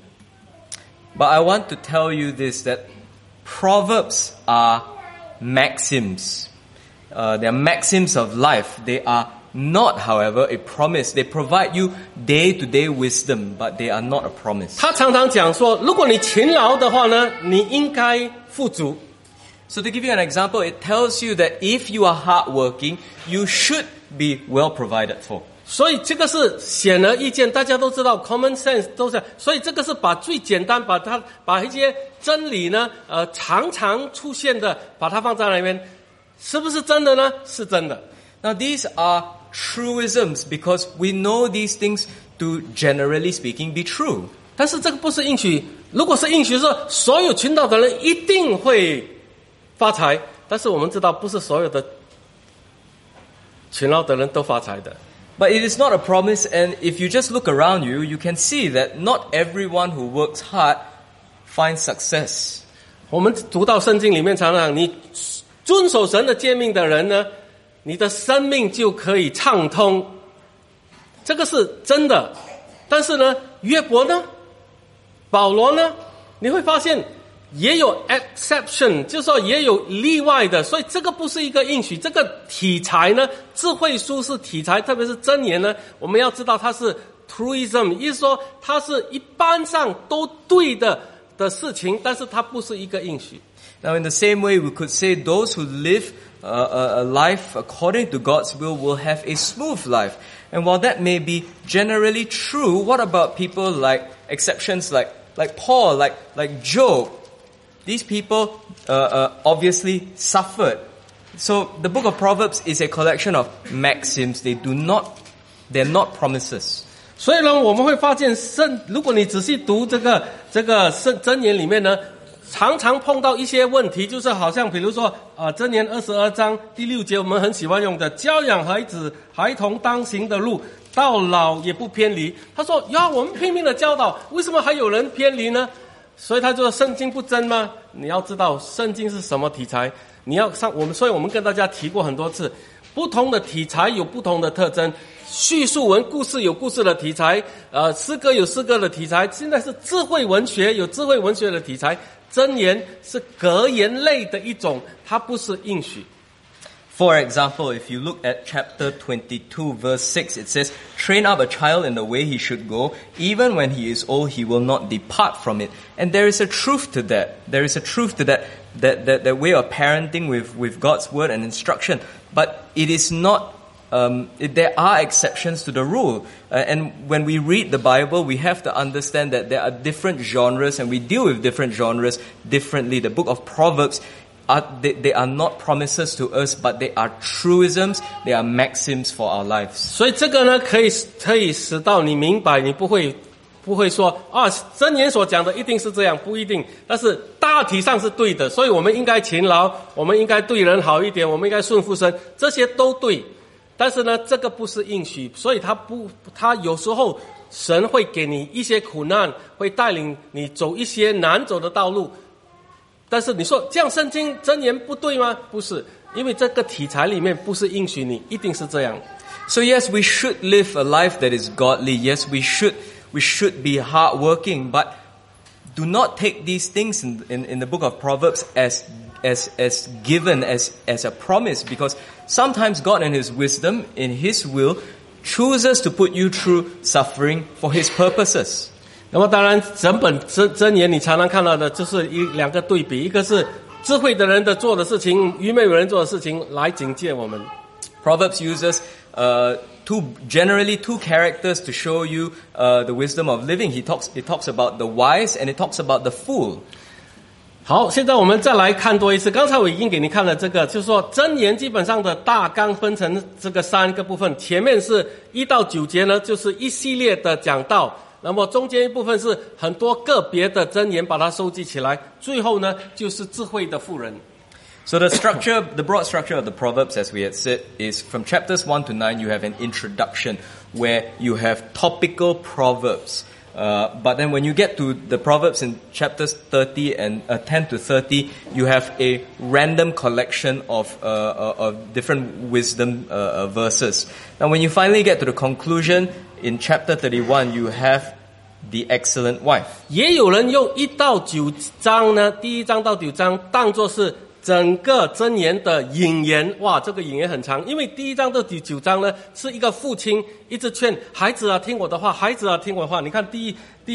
Speaker 2: But I want to tell you this, that Proverbs are maxims. They are maxims of life. They are not, however, a promise. They provide you day-to-day wisdom, but they are not a promise.
Speaker 1: 他常常讲说，如果你勤劳的话呢，你应该富足。
Speaker 2: So to give you an example, it tells you that if you are hardworking, you should be well provided for.
Speaker 1: 所以这个是显而易见，大家都知道 common sense 都是，所以这个是把最简单，把一些真理呢，常常出现的，把它放在那边，是不是真的呢？是真的。
Speaker 2: Now these are truisms because we know these things to, generally speaking, be true.
Speaker 1: 但是这个不是应许，如果是应许说所有群岛的人一定会发财，但是我们知道不是所有的勤劳的人都发财的。
Speaker 2: But it is not a promise, and if you just look around you, you can see that not everyone who works hard finds success.
Speaker 1: 我们读到圣经里面常常，你遵守神的诫命的人呢，你的生命就可以畅通，这个是真的。但是呢，约伯呢，保罗呢，你会发现也有 exception， 就是说也有例外的，所以这个不是一个应许。这个体裁呢，智慧书是体裁，特别是箴言呢，我们要知道它是 truism， 意思说它是一般上都对的事情，但是它不是一个应许。
Speaker 2: Now in the same way, we could say those who live a life according to God's will have a smooth life. And while that may be generally true, what about people like exceptions like Paul, like Job? These people obviously suffered. So the book of Proverbs is a collection of maxims. They're not promises.
Speaker 1: 所以呢，我们会发现如果你仔细读这个箴言里面呢，常常碰到一些问题，就是好像比如说箴言22章第6节，我们很喜欢用的，教养孩童当行的路，到老也不偏离。他说呀，我们拼命的教导，为什么还有人偏离呢？所以他就说圣经不真吗？你要知道圣经是什么题材，你要上所以我们跟大家提过很多次，不同的题材有不同的特征，叙述文故事有故事的题材，诗歌有诗歌的题材，现在是智慧文学有智慧文学的题材，箴言是格言类的一种，它不是应许。
Speaker 2: For example, if you look at chapter 22 verse 6, it says, "Train up a child in the way he should go, even when he is old, he will not depart from it." And there is a truth to that. There is a truth to that way of parenting with God's word and instruction. But it is not, there are exceptions to the rule. And when we read the Bible, we have to understand that there are different genres and we deal with different genres differently. The book of Proverbs, they are not promises to us, but they are truisms, they are maxims for our lives.
Speaker 1: 所以这个呢，可以使到你明白，你不会说箴言所讲的一定是这样，不一定，但是大体上是对的，所以我们应该勤劳，我们应该对人好一点，我们应该顺服神，这些都对。但是呢，这个不是应许，所以他有时候神会给你一些苦难，会带领你走一些难走的道路。但是你说这样圣经箴言不对吗？不是，因为这个题材里面不是应许你一定是这样。
Speaker 2: So yes, we should live a life that is godly. Yes, we should be hardworking, but do not take these things in the book of Proverbs as given as a promise, because sometimes God in His wisdom, in His will, chooses to put you through suffering for His purposes.
Speaker 1: 那么当然，整本箴言你常常看到的就是两个对比，一个是智慧的人的做的事情，愚昧人做的事情来警戒我们。
Speaker 2: Proverbs uses generally two characters to show you the wisdom of living. It talks about the wise and it talks about the fool.
Speaker 1: 好，现在我们再来看多一次。刚才我已经给你看了这个，就是说箴言基本上的大纲分成这个3个部分。前面是1到9节呢，就是一系列的讲道。那么中间一部分是很多个别的箴言，把它收集起来。最后呢，就是智慧的妇人。
Speaker 2: So the broad structure of the Proverbs, as we had said, is from chapters 1 to 9, you have an introduction where you have topical proverbs. But then when you get to the Proverbs in chapters 30 and 10 to 30, you have a random collection of different wisdom verses. Now when you finally get to the conclusion in chapter 31, you have the excellent wife.
Speaker 1: 也有人用1到9章呢，第1章到9章当作是整个箴言的引言。哇，这个引言很长，因为第1章到第9章呢，是一个父亲一直劝孩子啊听我的话，孩子啊听我的话。你看第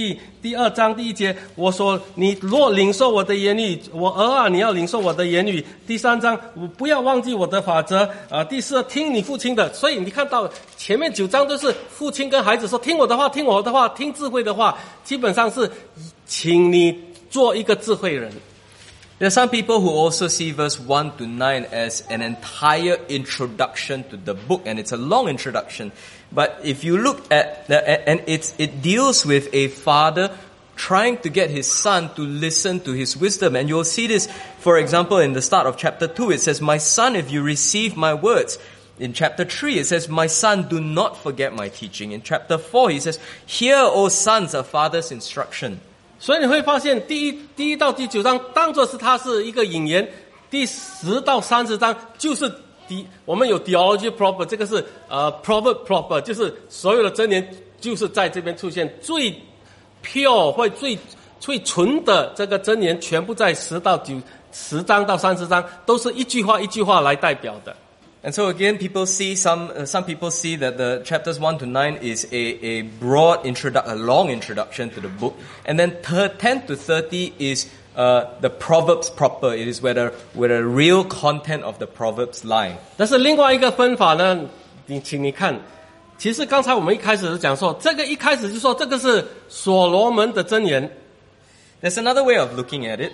Speaker 1: 2章第1节，我说你若领受我的言语，我儿啊，你要领受我的言语。第3章，我不要忘记我的法则。第4，听你父亲的。所以你看到前面9章都是父亲跟孩子说，听我的话，听我的话，听智慧的话，基本上是请你做一个智慧人。
Speaker 2: There are some people who also see verse 1 to 9 as an entire introduction to the book, and it's a long introduction. But if you look at it deals with a father trying to get his son to listen to his wisdom. And you'll see this, for example, in the start of chapter 2, it says, "My son, if you receive my words." In chapter 3, it says, "My son, do not forget my teaching." In chapter 4, he says, "Hear, O sons, a father's instruction."
Speaker 1: 所以你会发现第一到第9章当作是它是一个引言，第10到30章就是我们有 theology proper， 这个是proverb proper， 就是所有的箴言就是在这边出现，最 pure 或最纯的这个箴言全部在10章到30章都是一句话一句话来代表的。
Speaker 2: And so again, people see some people see that the chapters 1 to 9 is a broad a long introduction to the book, and then 10 to 30 is the Proverbs proper. It is where the real content of the Proverbs lie.
Speaker 1: 但是另外一个分法呢，请你看，其实刚才我们一开始就讲说，这个一开始就说这个是所罗门的箴言。
Speaker 2: There's another way of looking at it.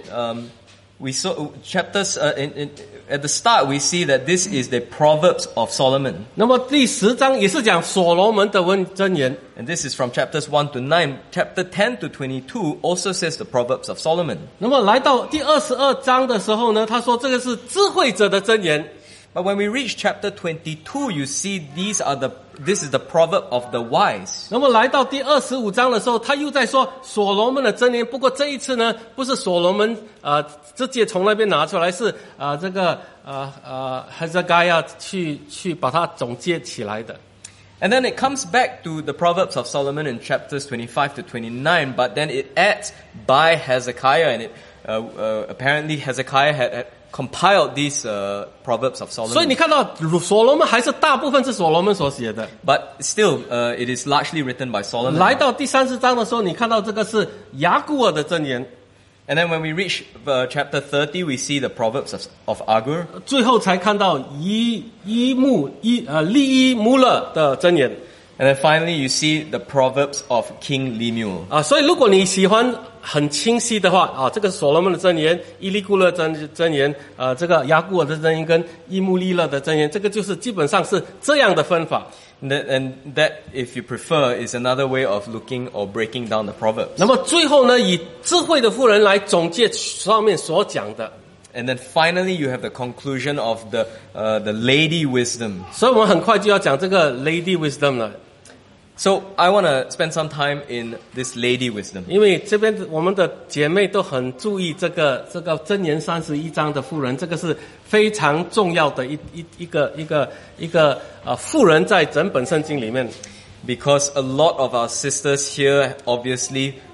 Speaker 2: We saw chapters at the start. We see that this is the Proverbs of Solomon.
Speaker 1: 那么第10章也是讲所罗门的箴言。
Speaker 2: And this is from chapters 1 to 9. Chapter 10 to 22 also says the Proverbs of Solomon.
Speaker 1: 那么来到第22章的时候呢，他说这个是智慧者的箴言。
Speaker 2: But when we reach chapter 22, you see this is the proverb of the wise.
Speaker 1: 那么来到第25章的时候，他又在说所罗门的箴言。不过这一次呢，不是所罗门直接从那边拿出来，是这个Hezekiah 去把它总结起来的。
Speaker 2: And then it comes back to the Proverbs of Solomon in chapters 25 to 29, but then it adds by Hezekiah, and apparently Hezekiah had compiled these Proverbs of Solomon.
Speaker 1: 所以你看到所罗门还是大部分是所罗门所写的。
Speaker 2: But still, it is largely written by Solomon.
Speaker 1: 来到第30章的时候，你看到这个是雅古尔的箴言。
Speaker 2: And then when we reach chapter 30, we see the Proverbs of Agur.
Speaker 1: 最后才看到利伊穆勒的箴言。
Speaker 2: And then finally, you see the Proverbs of King Lemuel.
Speaker 1: 所以如果你喜欢很清晰的话，这个所罗门的箴言、伊利古勒箴言，这个雅古尔的箴言跟伊穆利勒的箴言，这个就是基本上是这样的分法。
Speaker 2: And that, if you prefer, is another way of looking or breaking down the Proverbs.
Speaker 1: 那么最后呢，以智慧的妇人来总结上面所讲的。
Speaker 2: And then finally, you have the conclusion of the lady wisdom.
Speaker 1: 所以我们很快就要讲这个 lady wisdom 了。
Speaker 2: So I want to spend some time in this lady wisdom.
Speaker 1: 因为这边我们的姐妹都很注意这个箴言31章的妇人，这个是非常重要的一个妇人在整本圣经里面。
Speaker 2: Because a lot of our sisters here obviously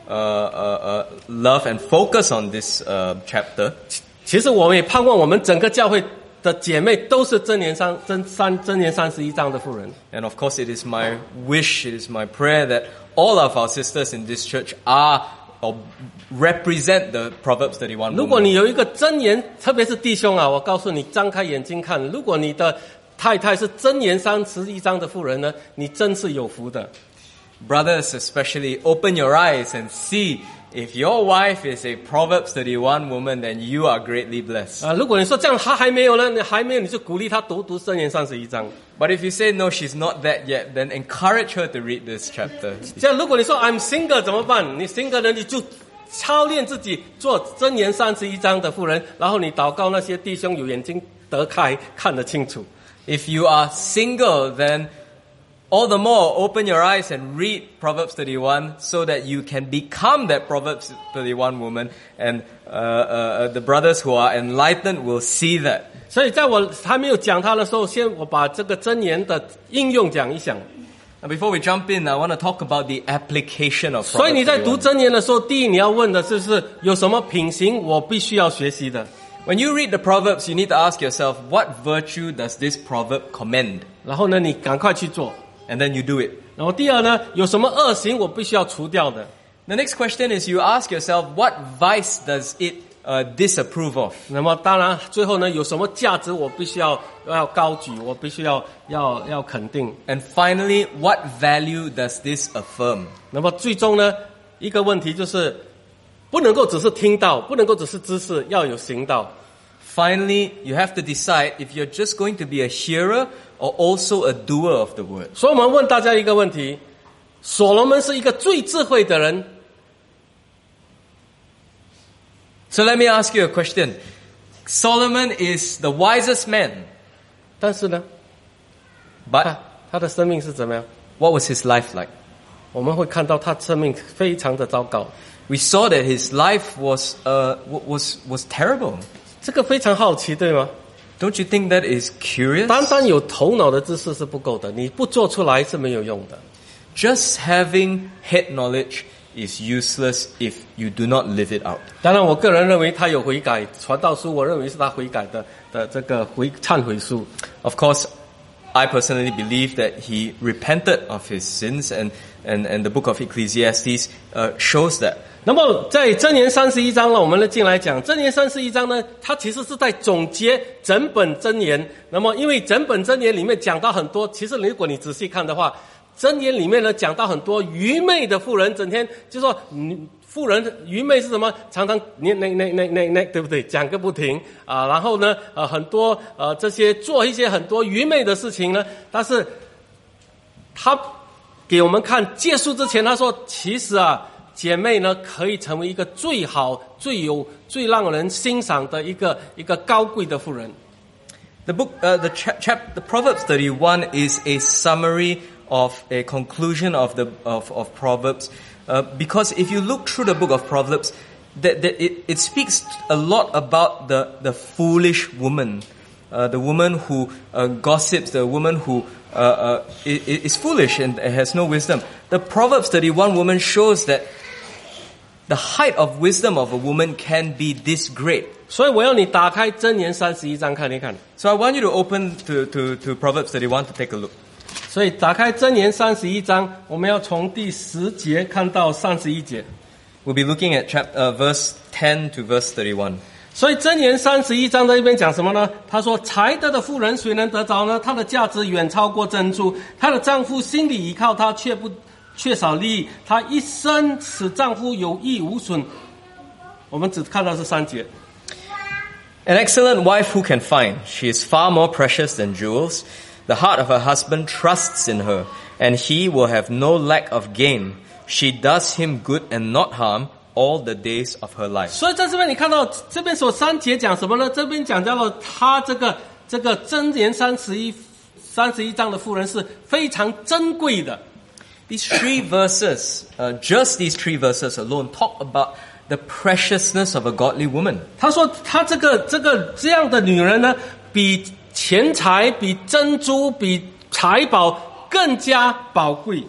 Speaker 2: love and focus on this chapter.
Speaker 1: 其实我们也盼望我们整个教会的姐妹都是箴言31章的妇人。
Speaker 2: And of course, it is my wish, it is my prayer that all of our sisters in this church are or represent the Proverbs 31
Speaker 1: 如果
Speaker 2: woman.
Speaker 1: 你有一个箴言，特别是弟兄啊，我告诉你，张开眼睛看，如果你的太太是箴言31章的妇人呢，你真是有福的。
Speaker 2: Brothers especially, open your eyes and see if your wife is a Proverbs 31 woman, then you are greatly blessed.
Speaker 1: 如果你说这样他还没有呢，你还没有，你就鼓励他读箴言31章。
Speaker 2: But if you say, no, she's not that yet, then encourage her to read this chapter.
Speaker 1: 这样，如果你说 I'm single 怎么办？你 single 呢，你就操练自己做箴言31章的妇人，然后你祷告那些弟兄有眼睛得开，看得清楚。
Speaker 2: If you are single, then all the more open your eyes and read Proverbs 31 so that you can become that Proverbs 31 woman, and the brothers who are enlightened will see that.
Speaker 1: 所以在我还没有讲他的时候，先我把这个箴言的应用讲一讲。
Speaker 2: Now, before we jump in, I want to talk about the application of
Speaker 1: 所以
Speaker 2: Proverbs
Speaker 1: 你在读
Speaker 2: 31.
Speaker 1: 箴言的时候，第一你要问的就是有什么品行我必须要学习的。
Speaker 2: When you read the Proverbs, you need to ask yourself, what virtue does this proverb commend?
Speaker 1: 然后呢，你赶快去做。
Speaker 2: And then you do it.
Speaker 1: 然后第二呢，有什么恶行我必须要除掉的。
Speaker 2: The next question is you ask yourself, what vice does it disapprove of?
Speaker 1: 那么当然，最后呢，有什么价值我必须要高举，我必须要肯定。
Speaker 2: And finally, what value does this affirm?
Speaker 1: 那么最终呢，一个问题就是不能够只是听到，不能够只是知识，要有行道。
Speaker 2: Finally, you have to decide if you're just going to be a hearer or also a doer of the word.
Speaker 1: 所以我们问大家一个问题：所罗门是一个最智慧的人，
Speaker 2: So let me ask you a question. Solomon is the wisest man,
Speaker 1: 但是呢，
Speaker 2: but
Speaker 1: 他的生命是怎么样？
Speaker 2: what was his life like?
Speaker 1: 我们会看到他生命非常的糟糕，
Speaker 2: We saw that his life was terrible.
Speaker 1: 这个非常好奇，对吗？
Speaker 2: Don't you think that is curious?
Speaker 1: 单单有头脑的知识是不够的，你不做出来是没有用的。
Speaker 2: Just having head knowledge is useless if you do not live it out.
Speaker 1: 当然，我个人认为他有悔改，传道书我认为是他悔改的这个忏悔书。
Speaker 2: Of course, I personally believe that he repented of his sins, and the book of Ecclesiastes shows that.
Speaker 1: 那么在箴言31章呢，我们进来讲箴言31章呢，它其实是在总结整本箴言。那么因为整本箴言里面讲到很多，其实如果你仔细看的话，箴言里面呢讲到很多愚昧的妇人，整天就说妇人愚昧是什么？常常那对不对？讲个不停啊，然后呢很多这些做一些很多愚昧的事情呢，但是他给我们看结束之前，他说其实啊。姐妹呢，可以成为一个最好、最让人欣赏的一个高贵的妇人。
Speaker 2: The book, the Proverbs 31 is a summary of a conclusion of Proverbs, because if you look through the book of Proverbs, it speaks a lot about the foolish woman, the woman who gossips, the woman who is foolish and has no wisdom. The Proverbs 31 woman shows that the height of wisdom of a woman can be this great.
Speaker 1: 所以我要你打开箴言31章看一看。
Speaker 2: So I want you to open to Proverbs 31 to take a look.
Speaker 1: 所以打开箴言31章，我们要从第10节看到31节。
Speaker 2: We'll be looking at verse 10 to verse 31.
Speaker 1: 所以箴言31章在这边讲什么呢？他说：“才德的妇人谁能得着呢？她的价值远超过珍珠。她的丈夫心里依靠她，却不缺少利益。她一生使丈夫有益无损。”我们只看到是3节。
Speaker 2: An excellent wife who can find? She is far more precious than jewels. The heart of her husband trusts in her, and he will have no lack of gain. She does him good and not harm all the days of her life.
Speaker 1: 所以在这边你看到这边所3节讲什么呢？这边讲到了她这个箴言31章的妇人是非常珍贵的。
Speaker 2: These 3 verses, just these 3 verses alone, talk about the preciousness of a godly woman.
Speaker 1: 他说她这样的女人呢，比钱财、比珍珠、比财宝更加宝贵。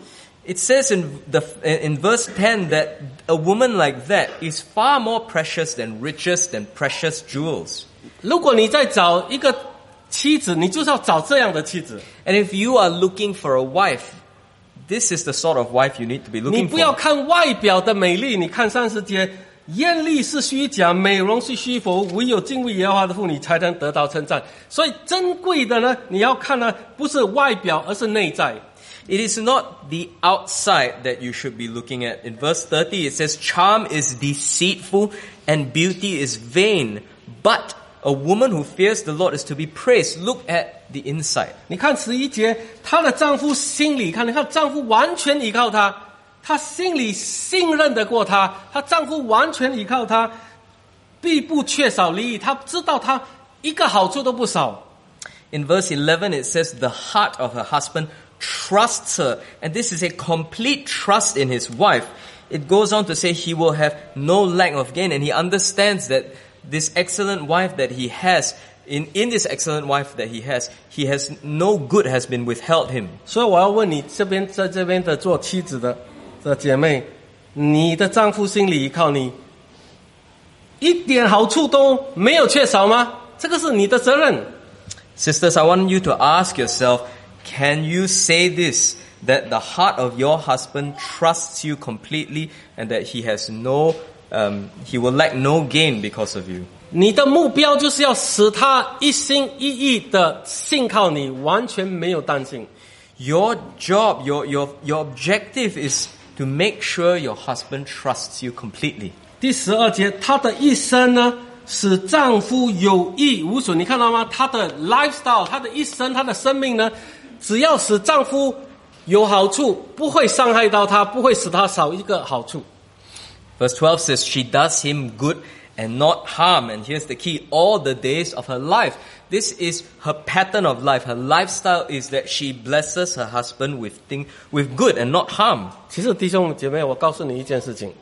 Speaker 2: It says in verse 10 that a woman like that is far more precious than riches, than precious jewels.
Speaker 1: 如果你在找一个妻子，你就是要找这样的妻子。
Speaker 2: And if you are looking for a wife, this is the sort of wife you need to be
Speaker 1: 你
Speaker 2: looking
Speaker 1: 不要
Speaker 2: for.
Speaker 1: 看外表的美丽，你看30节，艳丽是虚假，美容是虚浮，唯有敬畏耶和华的妇女才能得到称赞。所以珍贵的呢，你要看呢，不是外表，而是内在。
Speaker 2: It is not the outside that you should be looking at. In verse 30 it says, charm is deceitful and beauty is vain, but a woman who fears the Lord is to be praised. Look at the inside.
Speaker 1: 你看11节，她的丈夫心里看，你看丈夫完全依靠她，她心里信任得过她，她丈夫完全依靠她，必不缺少利益，她知道她一个好处都不少。
Speaker 2: In verse 11 it says, the heart of her husband trusts her. And this is a complete trust in his wife. It goes on to say he will have no lack of gain. And he understands that this excellent wife that he has, in this excellent wife that he has no good has been withheld him.
Speaker 1: 所以我要问你，在这边的做妻子的姐妹，你的丈夫心里依靠你，一点好处都没有缺少吗？这个是你的责任。
Speaker 2: Sisters, I want you to ask yourself, can you say this, that the heart of your husband trusts you completely and that he will lack no gain because of you?
Speaker 1: 你的目标就是要使他一心一意的信靠你，完全没有担心。
Speaker 2: Your job, your objective is to make sure your husband trusts you completely.
Speaker 1: 第12节，她的一生呢，使丈夫有益无损。你看到吗？她的 lifestyle， 她的一生，她的生命呢，只要使丈夫有好处，不会伤害到他，不会使他少一个好处。
Speaker 2: Verse 12 says, she does him good and not harm. And here's the key, all the days of her life. This is her pattern of life. Her lifestyle is that she blesses her husband with good and not harm.
Speaker 1: 其实弟兄姐妹，我告诉你一件事情，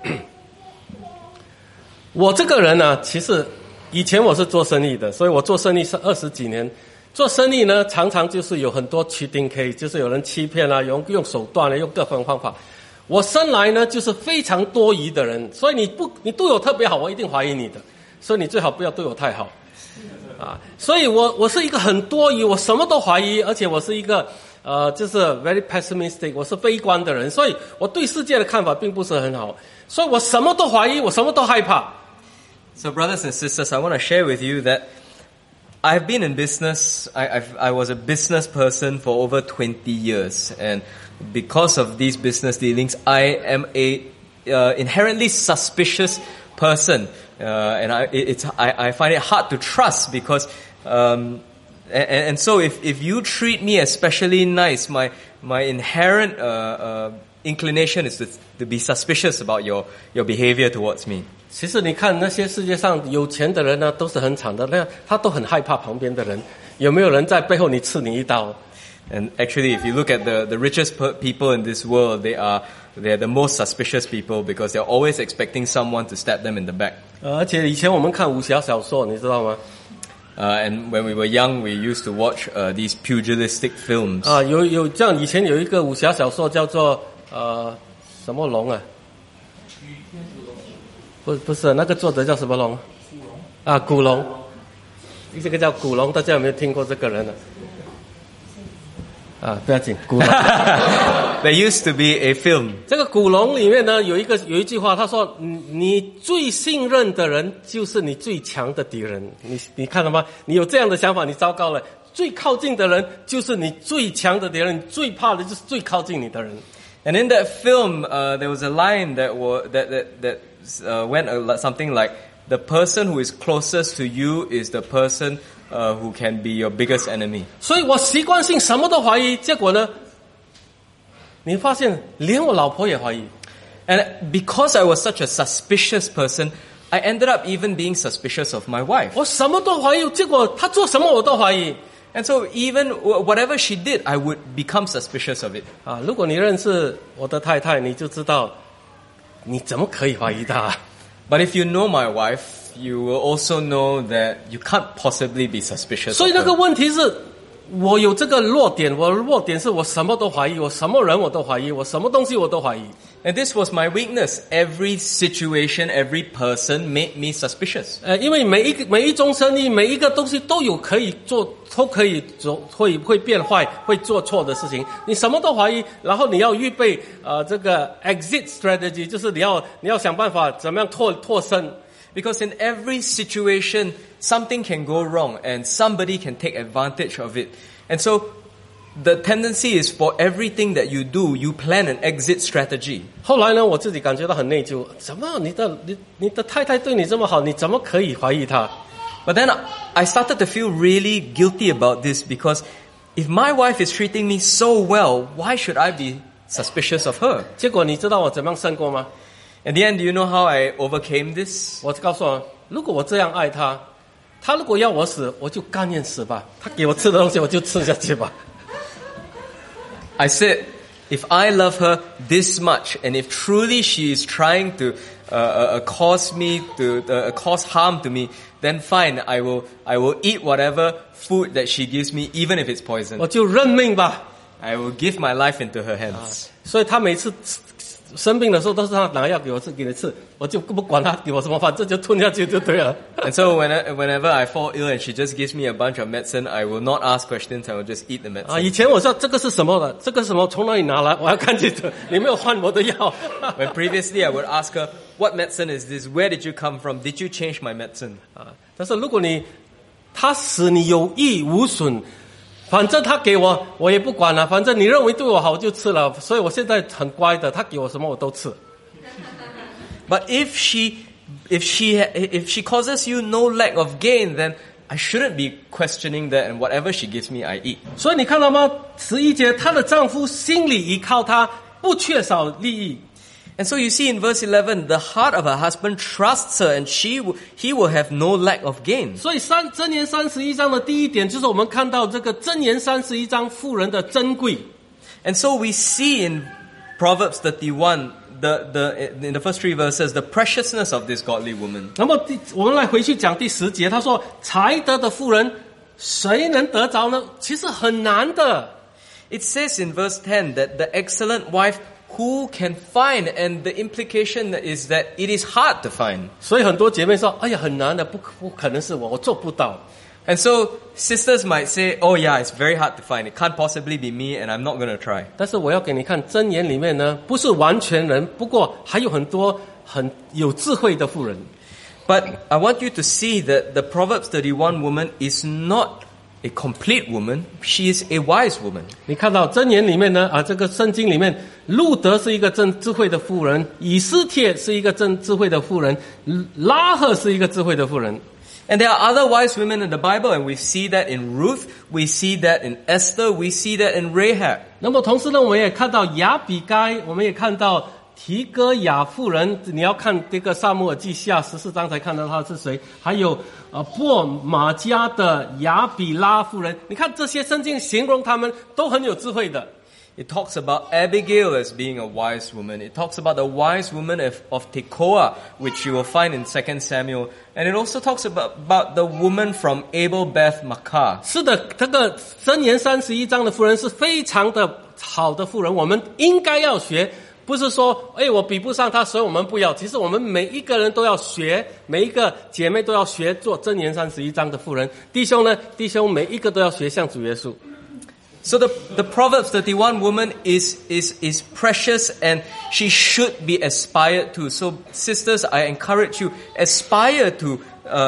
Speaker 1: 我这个人呢，其实以前我是做生意的，所以我做生意是20几年。做生意呢，常常就是有很多 cheating case， 就是有人欺骗啊，有人用手段啊，用各种方法。我生来呢就是非常多疑的人，所以你对我特别好，我一定怀疑你的，所以你最好不要对我太好，啊，所以我是一个很多疑，我什么都怀疑，而且我是一个就是 very pessimistic， 我是悲观的人，所以我对世界的看法并不是很好，所以我什么都怀疑，我什么都害怕。
Speaker 2: So brothers and sisters, I want to share with you that I've been in business. I was a business person for over 20 years, and because of these business dealings, I am a inherently suspicious person, and I find it hard to trust because and so if you treat me especially nice, my inherent inclination is to be suspicious about your behavior towards me.
Speaker 1: 其实你看那些世界上有钱的人呢，都是很惨的，那他都很害怕旁边的人，有没有人在背后你刺你一刀？
Speaker 2: And actually, if you look at the richest people in this world, they're the most suspicious people because they're always expecting someone to stab them in the back.
Speaker 1: 而且以前我们看武侠小说，你知道吗？
Speaker 2: And when we were young, we used to watch these pugilistic films.
Speaker 1: 啊，有这样，以前有一个武侠小说叫做什么龙啊？不是，那个作者叫什么龙？啊，古龙。这个叫古龙，大家有没有听过这个人呢？啊，不要紧，古龙。
Speaker 2: There used to be a film.
Speaker 1: 这个古龙里面呢，有一句话，他说：“你最信任的人就是你最强的敌人。”你看了吗？你有这样的想法，你糟糕了。最靠近的人就是你最强的敌人，你最怕的就是最靠近你的人。
Speaker 2: And in that film, there was a line that went something like, "The person who is closest to you is the person who can be your biggest enemy."
Speaker 1: 所以我习惯性什么都怀疑，结果呢，你发现连我老婆也怀疑。
Speaker 2: And because I was such a suspicious person, I ended up even being suspicious of my wife.
Speaker 1: 我什么都怀疑，结果她做什么我都怀疑。
Speaker 2: And so even whatever she did, I would become suspicious of it.
Speaker 1: 啊，如果你认识我的太太，你就知道你怎么可以怀疑她。
Speaker 2: But if you know my wife, you will also know that you can't possibly be suspicious
Speaker 1: 所以
Speaker 2: of
Speaker 1: 那个
Speaker 2: her.
Speaker 1: 问题是， 我有这个弱点，我的弱点是我什么都怀疑，我什么人我都怀疑，我什么东西我都怀疑。
Speaker 2: And this was my weakness. Every situation, every person made me suspicious.
Speaker 1: 因为每一种生意，每一个东西都有可以做，都可以做，会变坏，会做错的事情。你什么都怀疑，然后你要预备这个 exit strategy， 就是你要想办法怎么样脱身。
Speaker 2: Because in every situation, something can go wrong and somebody can take advantage of it. And so, the tendency is for everything that you do, you plan an exit strategy.
Speaker 1: 后来呢，我自己感觉到很内疚，怎么你的太太对你这么好，你怎么可以怀疑她？
Speaker 2: But then I started to feel really guilty about this because if my wife is treating me so well, why should I be suspicious of her?
Speaker 1: 结果你知道我怎么样胜过吗？
Speaker 2: In the end, do you know how I overcame this?
Speaker 1: 我告诉我，如果我这样爱她，她如果要我死，我就甘愿死吧。她给我吃的东西，我就吃下去吧。
Speaker 2: I said, if I love her this much, and if truly she is trying to cause harm to me, then fine, I will eat whatever food that she gives me, even if it's poison.
Speaker 1: 我就认命吧。
Speaker 2: I will give my life into her hands.
Speaker 1: 所以她每次生病的时候，都是她拿药给我吃，给你吃，我就不管她给我什么，反正就吞下去就对了。
Speaker 2: And so whenever I fall ill and she just gives me a bunch of medicine, I will not ask questions. I will just eat the medicine.
Speaker 1: 以前我说这个是什么的，这个什么从哪里拿来，我要看清楚，你没有换我的药。
Speaker 2: When previously I would ask her, what medicine is this? Where did you come from? Did you change my medicine?
Speaker 1: 但是如果他使你有益无损，反正他给我，我也不管了，反正你认为对我好我就吃了，所以我现在很乖的，他给我什么我都吃。
Speaker 2: But if she causes you no lack of gain, then I shouldn't be questioning that, and whatever she gives me, I eat.
Speaker 1: 所以你看到吗？11节，她的丈夫心里依靠她，不缺少利益。
Speaker 2: And so you see in verse 11, the heart of her husband trusts her, and he will have no lack of gain.
Speaker 1: 所以箴言31章的第一点就是我们看到这个箴言31章妇人的珍贵。
Speaker 2: And so we see in Proverbs 31, in the first 3 verses, the preciousness of this godly woman.
Speaker 1: 那么我们来回去讲第10节，他说才德的妇人，谁能得着呢？其实很难的。
Speaker 2: It says in verse 10 that the excellent wife who can find, and the implication is that it is hard to find.
Speaker 1: 所以很多姐妹说，哎呀，很难的，不可能是我做不到。
Speaker 2: And so sisters might say, oh yeah, it's very hard to find. It can't possibly be me, and I'm not going to try.
Speaker 1: 但是我要给你看箴言里面呢，不是完全人，不过还有很多很有智慧的妇人。
Speaker 2: But I want you to see that the Proverbs 31 woman is not a complete woman. She is a wise woman.
Speaker 1: 你看到箴言里面呢，这个圣经里面，路德是一个智慧的妇人，以斯帖是一个智慧的妇人，拉赫是一个智慧的妇人。
Speaker 2: And there are other wise women in the Bible, and we see that in Ruth, we see that in Esther, we see that in Rahab.
Speaker 1: 那么同时呢，我们也看到亚比该，我们也看到提哥亚妇人。你要看这个撒母耳记下14章才看到她是谁。还有波马加的亚比拉妇人。你看这些圣经形容他们都很有智慧的。
Speaker 2: It talks about Abigail as being a wise woman. It talks about the wise woman of Tekoa, which you will find in 2 Samuel. And it also talks about the woman from Abel Beth Makkah.
Speaker 1: 是的，这个箴言31章的妇人是非常的好的妇人，我们应该要学。不是说，我比不上她，所以我们不要。其实我们每一个人都要学，每一个姐妹都要学做箴言31章的妇人。弟兄每一个都要学像主耶稣。
Speaker 2: So the Proverbs 31 woman is precious, and she should be aspired to. So sisters, I encourage you, aspire to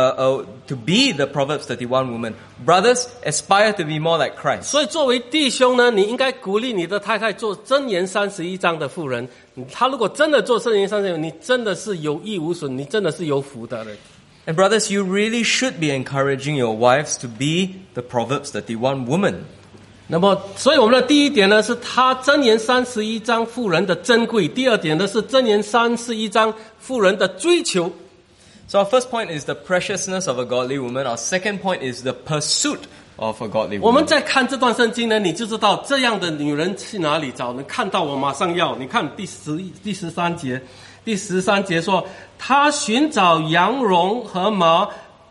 Speaker 2: be the Proverbs 31 woman. Brothers, aspire to be more like Christ.
Speaker 1: 所以作为弟兄呢，你应该鼓励你的太太做箴言31章的妇人。她如果真的做箴言31章，你真的是有益无损，你真的是有福的人。
Speaker 2: And brothers, you really should be encouraging your wives to be the Proverbs 31 woman.
Speaker 1: 那么，所以我们的第一点呢，是他箴言31章妇人的珍贵；第二点呢，是箴言31章妇人的追求。
Speaker 2: So our first point is the preciousness of a godly woman. Our second point is the pursuit of a godly woman.
Speaker 1: 我们在看这段圣经呢，你就知道这样的女人去哪里找。你看到我马上要，你看第13节，第13节说，她寻找羊绒和麻，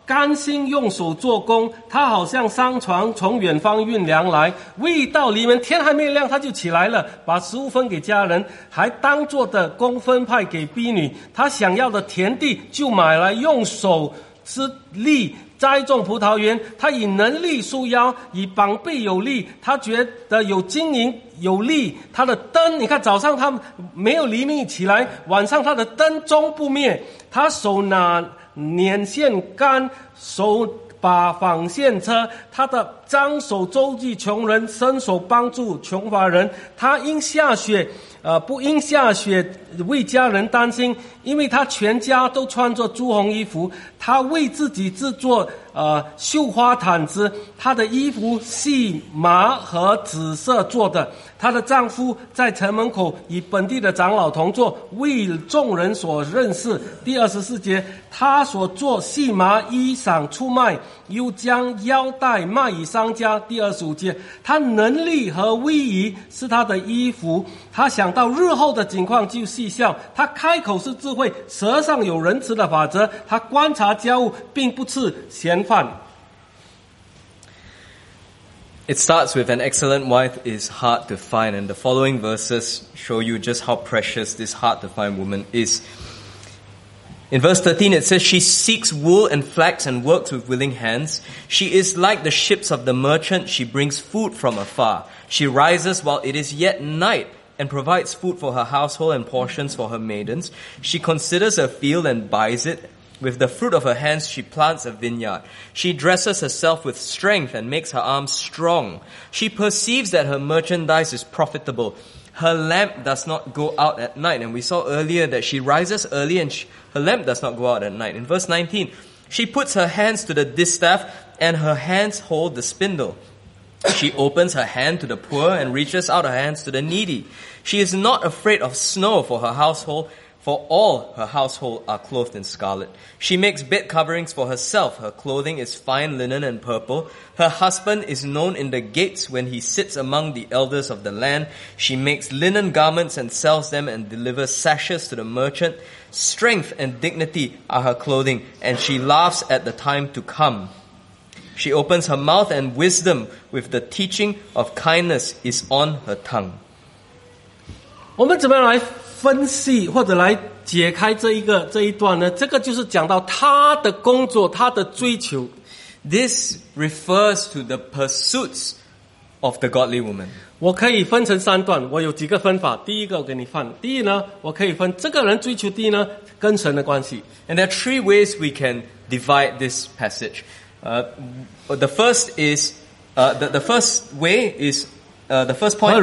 Speaker 1: 甘心用手做工，他好像商船从远方运粮来，未到黎明天还没亮他就起来了，把食物分给家人，还当做的工分派给婢女。他想要的田地就买来，用手施力栽种葡萄园。他以能力束腰，以膀臂有力，他觉得有经营有力。他的灯，你看早上他没有黎明起来，晚上他的灯终不灭。他手拿捻线杆，手把纺线车，他的张手周济穷人，伸手帮助穷乏人。他因下雪不因下雪为家人担心，因为他全家都穿着朱红衣服。他为自己制作绣花毯子，他的衣服细麻和紫色做的。她的丈夫在城门口与本地的长老同坐，为众人所认识。第24节，他所做细麻衣裳出卖，又将腰带卖与商家。第25节，他能力和威仪是他的衣服。他想到日后的景况就戏笑。他开口是智慧，舌上有仁慈的法则。他观察家务，并不吃闲饭。
Speaker 2: It starts with an excellent wife is hard to find, and the following verses show you just how precious this hard to find woman is. In verse 13 it says, she seeks wool and flax and works with willing hands. She is like the ships of the merchant. She brings food from afar. She rises while it is yet night and provides food for her household and portions for her maidens. She considers a field and buys it. With the fruit of her hands she plants a vineyard. She dresses herself with strength and makes her arms strong. She perceives that her merchandise is profitable. Her lamp does not go out at night. And we saw earlier that she rises early and her lamp does not go out at night. In verse 19, she puts her hands to the distaff and her hands hold the spindle. She opens her hand to the poor and reaches out her hands to the needy. She is not afraid of snow for her household, for all her household are clothed in scarlet. She makes bed coverings for herself. Her clothing is fine linen and purple. Her husband is known in the gates when he sits among the elders of the land. She makes linen garments and sells them and delivers sashes to the merchant. Strength and dignity are her clothing, and she laughs at the time to come. She opens her mouth, and wisdom with the teaching of kindness is on her tongue.
Speaker 1: 我们怎么样来分析或者来解开这一段呢？这个就是讲到他的工作，他的追求。
Speaker 2: This refers to the pursuits of the godly woman.
Speaker 1: 我可以分成3段，我有几个分法。第一个我给你放，第一呢，我可以分这个人追求第一呢，跟神的关系。
Speaker 2: And there are 3 ways we can divide this passage. The first is the first way is the first point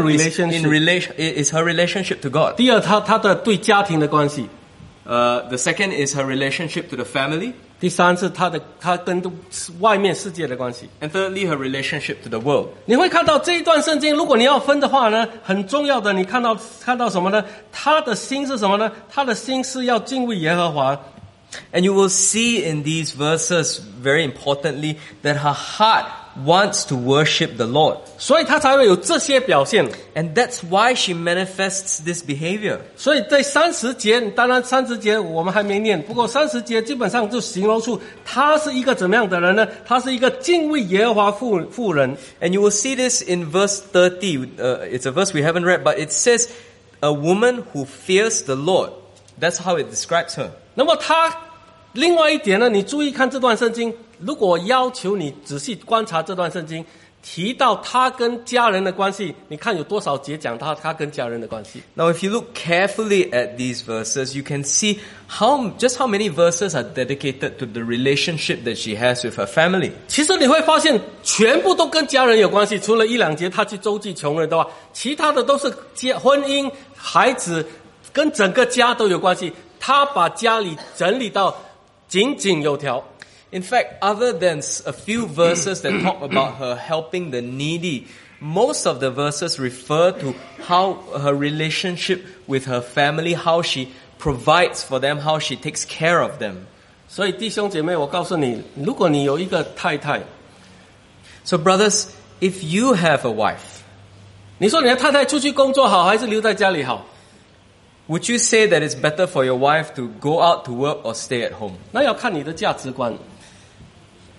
Speaker 2: is her relationship to God.
Speaker 1: 第二，他的对家庭的关系。
Speaker 2: The second is her relationship to the family.
Speaker 1: 第三是他跟外面世界的关系。
Speaker 2: And thirdly, her relationship to the world.
Speaker 1: 你会看到这一段圣经，如果你要分的话呢，很重要的，你看到什么呢？他的心是什么呢？他的心是要敬畏耶和华。
Speaker 2: And you will see in these verses, very importantly, that her heart wants to worship the Lord.
Speaker 1: 所以她才会有这些表现。
Speaker 2: And that's why she manifests this behavior.
Speaker 1: 所以在30节，当然30节我们还没念，不过30节基本上就形容出她是一个怎么样的人呢？她是一个敬畏耶和华妇人。
Speaker 2: And you will see this in verse 30. It's a verse we haven't read, but it says, a woman who fears the Lord. That's how it describes her.
Speaker 1: 那么她另外一点呢，你注意看这段圣经，如果要求你仔细观察这段圣经，提到他跟家人的关系，你看有多少节讲他跟家人的关系。
Speaker 2: Now if you look carefully at these verses, you can see just how many verses are dedicated to the relationship that she has with her family.
Speaker 1: 其实你会发现全部都跟家人有关系，除了1-2节他去周济穷人的话，其他的都是婚姻、孩子跟整个家都有关系。他把家里整理到井井有条。
Speaker 2: In fact, other than a few verses that talk about her helping the needy, most of the verses refer to how her relationship with her family, how she provides for them, how she takes care of them.
Speaker 1: 所以弟兄姐妹，我告诉你，如果你有一个太太，
Speaker 2: So brothers, if you have a wife,
Speaker 1: 你说你的太太出去工作好，还是留在家里好？
Speaker 2: Would you say that it's better for your wife to go out to work or stay at home?
Speaker 1: 那要看你的价值观。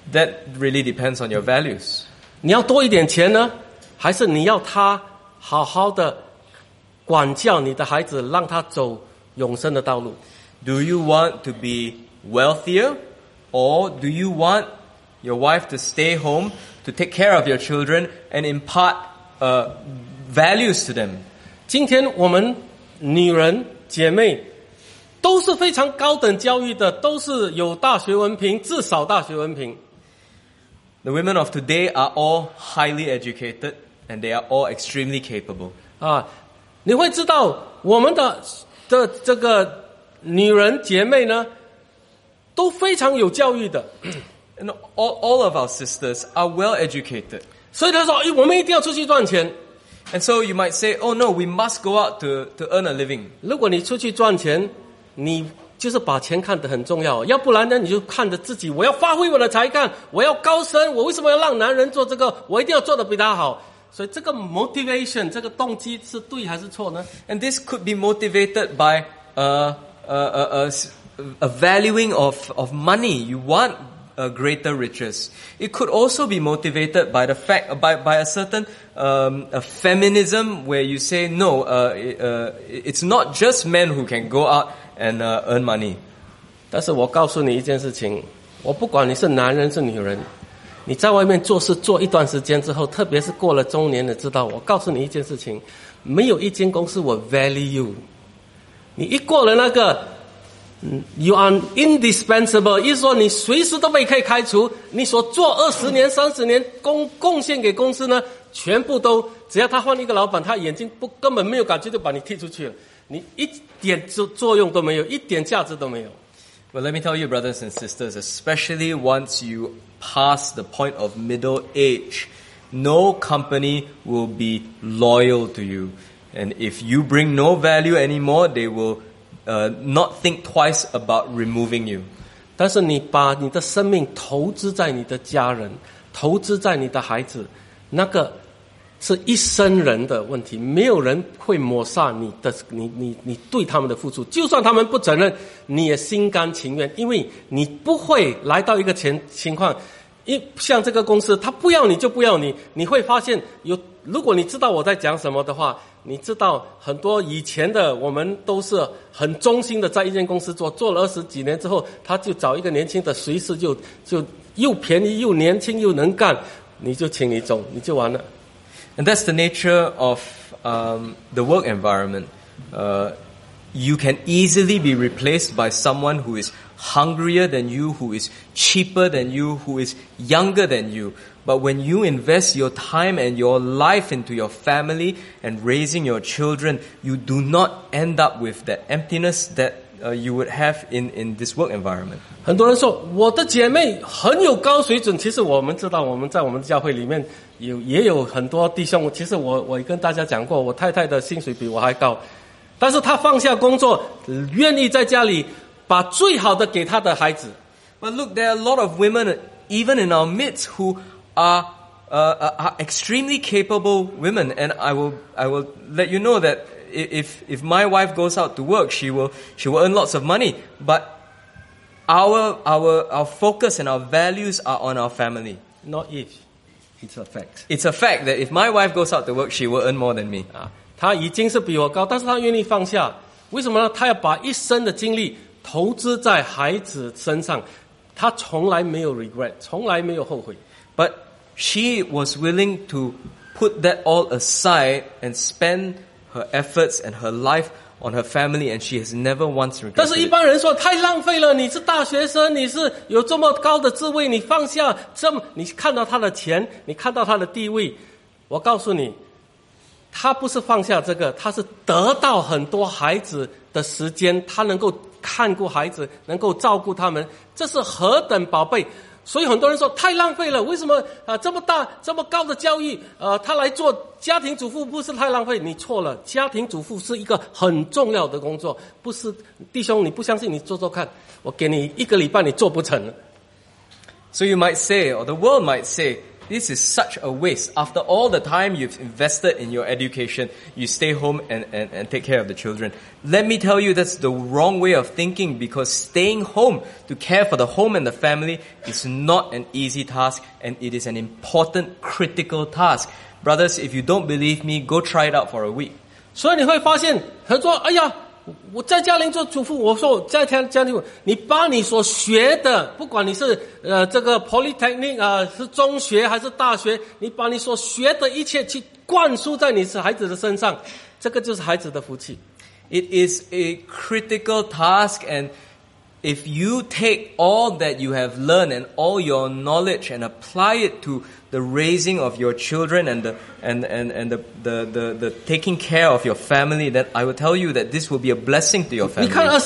Speaker 2: That really depends on your values.
Speaker 1: 你要多一点钱呢，还是你要他好好的管教你的孩子，让他走永生的道路？
Speaker 2: Do you want to be wealthier, or do you want your wife to stay home to take care of your children and impart values to them?
Speaker 1: 今天我们女人姐妹都是非常高等教育的，都是有大学文凭，至少大学文凭。
Speaker 2: The women of today are all highly educated and they are all extremely capable.
Speaker 1: 啊，你会知道我们的这个女人姐妹呢，都非常有教育的。
Speaker 2: And all of our sisters are well educated.
Speaker 1: 所以他说，我们一定要出去赚钱。
Speaker 2: And so you might say, oh no, we must go out to earn a living.
Speaker 1: 如果你出去赚钱，你就是把钱看得很重要，要不然呢，你就看着自己，我要发挥我的才干，我要高升，我为什么要让男人做这个？我一定要做得比他好。所以这个 motivation 这个动机是对还是错呢？
Speaker 2: And this could be motivated by a valuing of money. You want greater riches. It could also be motivated by the fact by a certain a feminism where you say no, it's not just men who can go out and earn money.
Speaker 1: 但是我告诉你一件事情，我不管你是男人是女人，你在外面做事做一段时间之后，特别是过了中年的，知道我告诉你一件事情，没有一间公司我 value you。你一过了那个，you are indispensable， 意思说你随时都被可以开除，你所做20年、30年贡献给公司呢，全部都只要他换一个老板，他眼睛根本没有感觉就把你踢出去了，你一点作用都没有，一点价值都没有。
Speaker 2: Well, let me tell you, brothers and sisters, especially once you pass the point of middle age, no company will be loyal to you. And if you bring no value anymore, they will not think twice about removing you.
Speaker 1: 但是你把你的生命投资在你的家人，投资在你的孩子，那个是一生人的问题，没有人会抹杀你对他们的付出，就算他们不承认，你也心甘情愿，因为你不会来到一个情况，像这个公司，他不要你就不要你，你会发现如果你知道我在讲什么的话，你知道很多以前的我们都是很忠心的在一间公司做了20几年之后，他就找一个年轻的，随时就又便宜又年轻又能干，你就请你走，你就完了。
Speaker 2: And that's the nature of the work environment. You can easily be replaced by someone who is hungrier than you, who is cheaper than you, who is younger than you. But when you invest your time and your life into your family and raising your children, you do not end up with that emptiness that you would have in this work environment.
Speaker 1: 很多人说我的姐妹很有高水准，其实我们知道我们在我们教会里面也有很多弟兄，其实我也跟大家讲过，我太太的薪水比我还高，但是她放下工作，愿意在家里把最好的给她的孩子。
Speaker 2: But look, there are a lot of women, even in our midst, who are extremely capable women, and I will let you know that if my wife goes out to work, she will earn lots of money. But our focus and our values are on our family.
Speaker 1: Not if, it's a fact.
Speaker 2: It's a fact that if my wife goes out to work, she will earn more than me.
Speaker 1: 她已经是比我高，但是她愿意放下，为什么呢？她要把一生的精力投资在孩子身上，她从来没有 regret， 从来没有后悔。
Speaker 2: But she was willing to put that all aside and spend her efforts and her life on her family, and she has never once regretted it.
Speaker 1: 但是一般人说太浪费了，你是大学生，你是有这么高的智慧，你放下你看到他的钱，你看到他的地位，我告诉你，他不是放下这个，他是得到很多孩子的时间，他能够看顾孩子，能够照顾他们，这是何等宝贝。所以很多人说太浪费了，为什么这么大这么高的教育他来做家庭主妇不是太浪费？你错了，家庭主妇是一个很重要的工作，不是弟兄你不相信你做做看，我给你1个礼拜你做不成了。
Speaker 2: So you might say, or the world might say, this is such a waste. After all the time you've invested in your education, you stay home and take care of the children. Let me tell you, that's the wrong way of thinking, because staying home to care for the home and the family is not an easy task, and it is an important, critical task. Brothers, if you don't believe me, go try it out for a week.
Speaker 1: 所以你会发现，很多哎呀，我在家里做主妇，我说我在家里，你把你所学的，不管你是这个 polytechnic 是中学还是大学，你把你所学的一切去灌输在你孩子的身上，这个就是孩子的福气。
Speaker 2: It is a critical task, and if you take all that you have learned and all your knowledge and apply it to the raising of your children and the taking care of your family, then I will tell you that this will be a blessing to your family.
Speaker 1: 你看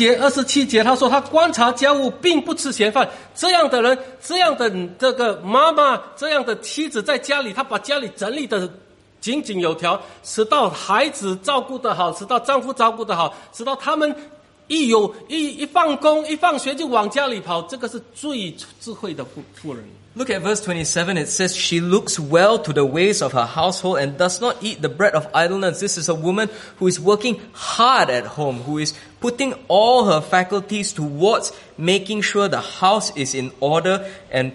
Speaker 1: 27节，他说他观察家务，并不吃闲饭。这样的人，这样的这个妈妈，这样的妻子，在家里，他把家里整理的井井有条，直到孩子照顾得好，直到丈夫照顾得好，直到他们一放工一放学就往家里跑，这个是最智慧的妇人。
Speaker 2: Look at verse 27. It says, she looks well to the ways of her household and does not eat the bread of idleness. This is a woman who is working hard at home, who is putting all her faculties towards making sure the house is in order and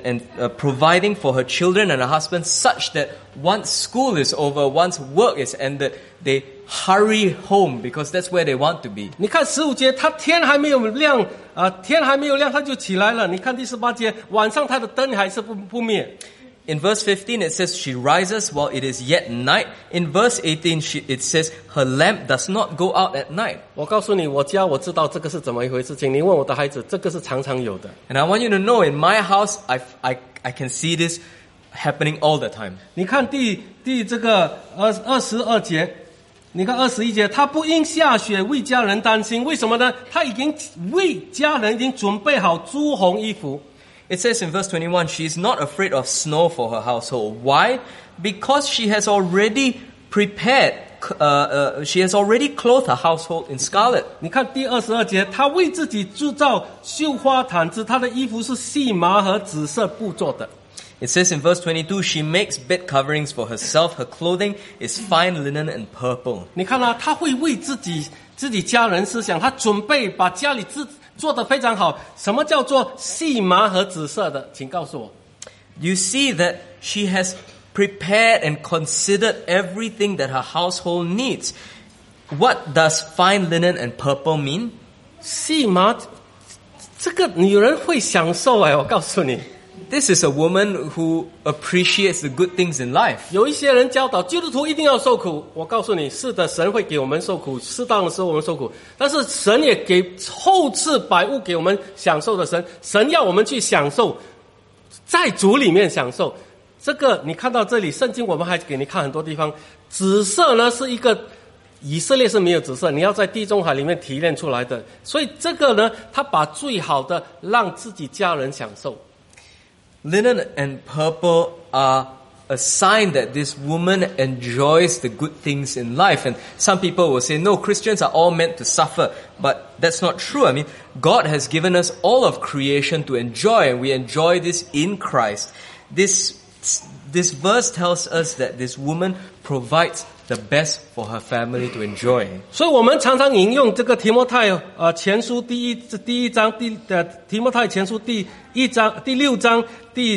Speaker 2: providing for her children and her husband, such that once school is over, once work is ended, they hurry home because that's where they want to be.
Speaker 1: 你看15节，他天还没有亮他就起来了。你看第18节，晚上他的灯还是不灭。
Speaker 2: In verse 15 it says she rises while it is yet night. In verse 18 it says her lamp does not go out at night.
Speaker 1: 我告诉你，我知道这个是怎么一回事情。你问我的孩子，这个是常常有的。
Speaker 2: And I want you to know, in my house, I can see this happening all the time.
Speaker 1: 你看第这个22节。你看21节，他不因下雪为家人担心，为什么呢？他已经为家人已经准备好朱红衣服。
Speaker 2: It says in verse 21, she is not afraid of snow for her household. Why? Because she has already prepared, she has already clothed her household in scarlet.
Speaker 1: 你看第22节，他为自己铸造绣花毯子，他的衣服是细麻和紫色布做的。
Speaker 2: It says in verse 22, she makes bed coverings for herself. Her clothing is fine linen and purple.
Speaker 1: 你看啊，他会为自己家人思想，他准备把家里做得非常好。什么叫做细麻和紫色的？请告诉我。
Speaker 2: You see that she has prepared and considered everything that her household needs. What does fine linen and purple mean?
Speaker 1: 细麻，这个女人会享受我告诉你。
Speaker 2: This is a woman who appreciates the good things in life.
Speaker 1: 有一些人教导基督徒一定要受苦，我告诉你，是的，神会给我们受苦，适当的时候我们受苦，但是神也给厚赐百物给我们享受的神要我们去享受，在主里面享受。这个你看到这里，圣经我们还给你看很多地方，紫色呢是一个以色列是没有紫色，你要在地中海里面提炼出来的，所以这个呢，他把最好的让自己家人享受。
Speaker 2: Linen and purple are a sign that this woman enjoys the good things in life. And some people will say, no, Christians are all meant to suffer. But that's not true. I mean, God has given us all of creation to enjoy, and we enjoy this in Christ. This verse tells us that this woman provides the best for her family to enjoy.
Speaker 1: 所以我们常常引用这个提摩太前书第一章提摩太前书第6章第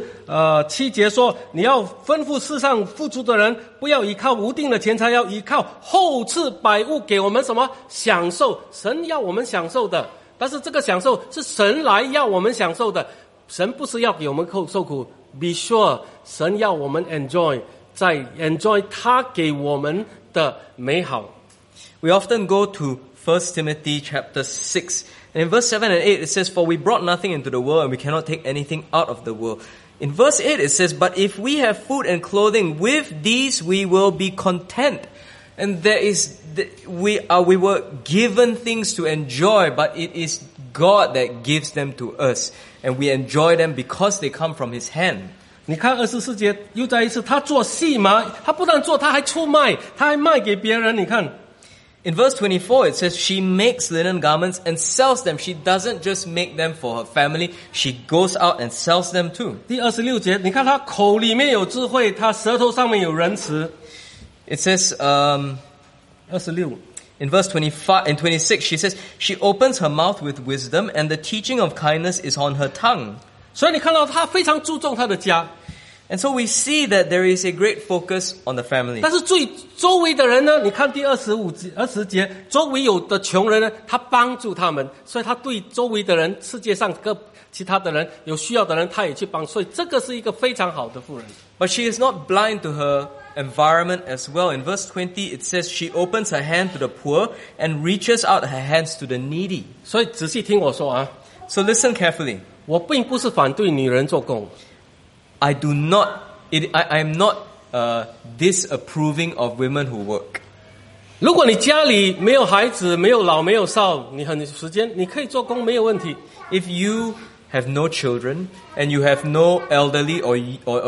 Speaker 1: 17节说，你要吩咐世上富足的人，不要依靠无定的钱财，要依靠厚赐百物给我们什么享受。神要我们享受的，但是这个享受是神来要我们享受的，神不是要给我们受苦。Be sure， 神要我们 enjoy。在 enjoy 他给我们的美好。
Speaker 2: We often go to 1 Timothy chapter 6. And in verse 7 and 8 it says, for we brought nothing into the world and we cannot take anything out of the world. In verse 8 it says, but if we have food and clothing, with these we will be content. And we were given things to enjoy, but it is God that gives them to us. And we enjoy them because they come from His hand.
Speaker 1: 你看24节又再一次，他做细麻，他不但做，他还出卖，他还卖给别人。你看
Speaker 2: In verse 24, it says, she makes linen garments and sells them. She doesn't just make them for her family. She goes out and sells them too.
Speaker 1: 第26节，你看他口里面有智慧，他舌头上面有仁慈。
Speaker 2: It says,
Speaker 1: 26
Speaker 2: in verse 25 and 26, she says, she opens her mouth with wisdom and the teaching of kindness is on her tongue.
Speaker 1: 所以你看到他非常注重他的家。
Speaker 2: And so we see that there is a great focus on the family.
Speaker 1: 但是周围的人呢，你看第20节，周围有的穷人呢，他帮助他们，所以他对周围的人，世界上其他的人有需要的人，他也去帮，所以这个是一个非常好的妇人。
Speaker 2: But she is not blind to her environment as well. In verse 20, it says, she opens her hand to the poor and reaches out her hands to the needy.
Speaker 1: 所以仔细听我说啊，
Speaker 2: So listen carefully.
Speaker 1: 我并不是反对女人做工。
Speaker 2: I am not disapproving of women who work.
Speaker 1: 如果你家里没有孩子，没有老，没有少，你很有时间，你可以做工，没有问题。
Speaker 2: If you have no children and you have no elderly or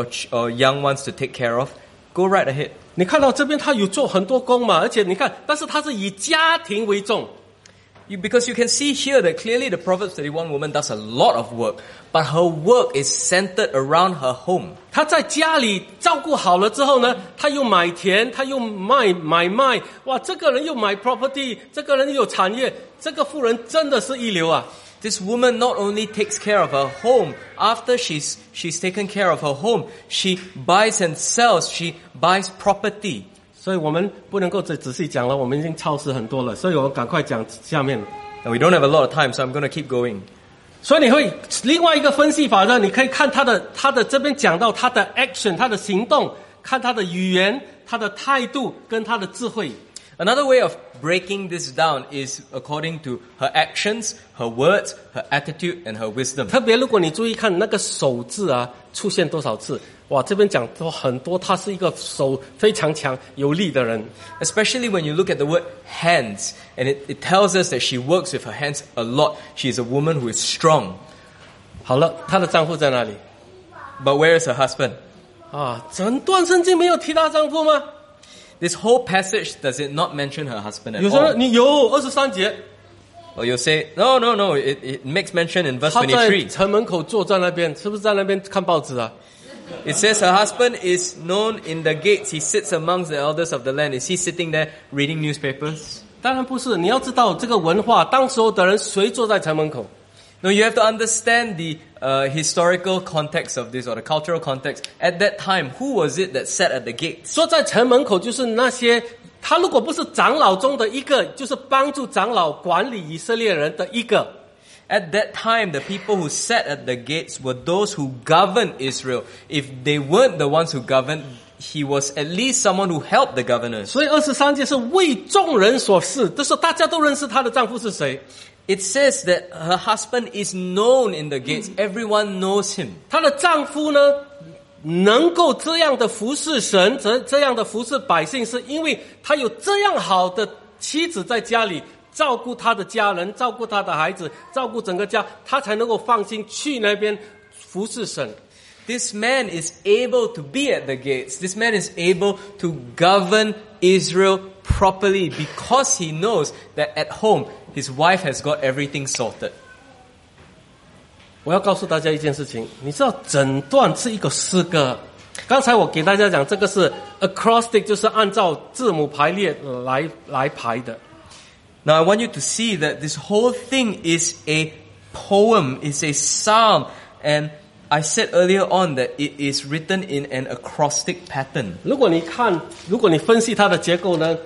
Speaker 2: young ones to take care of, go right ahead.
Speaker 1: 你看到这边他有做很多工嘛，而且你看，但是他是以家庭为重。
Speaker 2: Because you can see here that clearly the Proverbs 31 woman does a lot of work, but her work is centered around her home.
Speaker 1: 她在家里照顾好了之后呢，她又买田，她又买卖，哇，这个人又买 property， 这个人又有产业，这个妇人真的是一流啊。
Speaker 2: This woman not only takes care of her home, after she's taken care of her home, she buys and sells, she buys property.
Speaker 1: 所以我们不能够再仔细讲了，我们已经超时很多了，所以我赶快讲下面。
Speaker 2: And we don't have a lot of time, so I'm going to keep going.
Speaker 1: 所以你会另外一个分析法呢，你可以看他的这边讲到他的 action， 他的行动，看他的语言，他的态度跟他的智慧。
Speaker 2: Another way of breaking this down is according to her actions, her words, her attitude, and her wisdom.
Speaker 1: 特别如果你注意看那个手字啊，出现多少次？哇，这边讲到很多，他是一个手非常强、有力的人。
Speaker 2: Especially when you look at the word hands, and it tells us that she works with her hands a lot. She is a woman who is strong.
Speaker 1: 好了，她的丈夫在哪里？
Speaker 2: But where is her husband?
Speaker 1: 啊，整段圣经没有提她丈夫吗？
Speaker 2: This whole passage, does it not mention her husband at
Speaker 1: 有时候
Speaker 2: all?
Speaker 1: 你有23节，
Speaker 2: Or you'll say, no, it makes mention in verse
Speaker 1: 她在
Speaker 2: 23.
Speaker 1: 城门口坐在那边，是不是在那边看报纸啊？
Speaker 2: It says her husband is known in the gates. He sits amongst the elders of the land. Is he sitting there reading newspapers?
Speaker 1: 当然不是，你要知道这个文化，当时候的人谁坐在城门口？
Speaker 2: No, you have to understand the historical context of this or the cultural context. At that time, who was it that sat at the gates?
Speaker 1: 坐在城门口就是那些，他如果不是长老中的一个，就是帮助长老管理以色列人的一个。
Speaker 2: At that time, the people who sat at the gates were those who governed Israel. If they weren't the ones who governed, he was at least someone who helped the governors.
Speaker 1: 所以23节是为众人所事，就是大家都认识她的丈夫是谁。
Speaker 2: It says that her husband is known in the gates. Everyone knows him.
Speaker 1: 她的丈夫呢，能够这样的服侍神，这样的服侍百姓，是因为他有这样好的妻子在家里。照顾他的家人，照顾他的孩子，照顾整个家，他才能够放心去那边服侍神。
Speaker 2: This man is able to be at the gates. This man is able to govern Israel properly because he knows that at home his wife has got everything sorted.
Speaker 1: 我要告诉大家一件事情，你知道整段是一个诗歌。刚才我给大家讲，这个是 acrostic， 就是按照字母排列来排的。
Speaker 2: Now I want you to see that this whole thing is a poem, is a psalm, and I said earlier on that it is written in an acrostic pattern.
Speaker 1: 如果你分析它的结构呢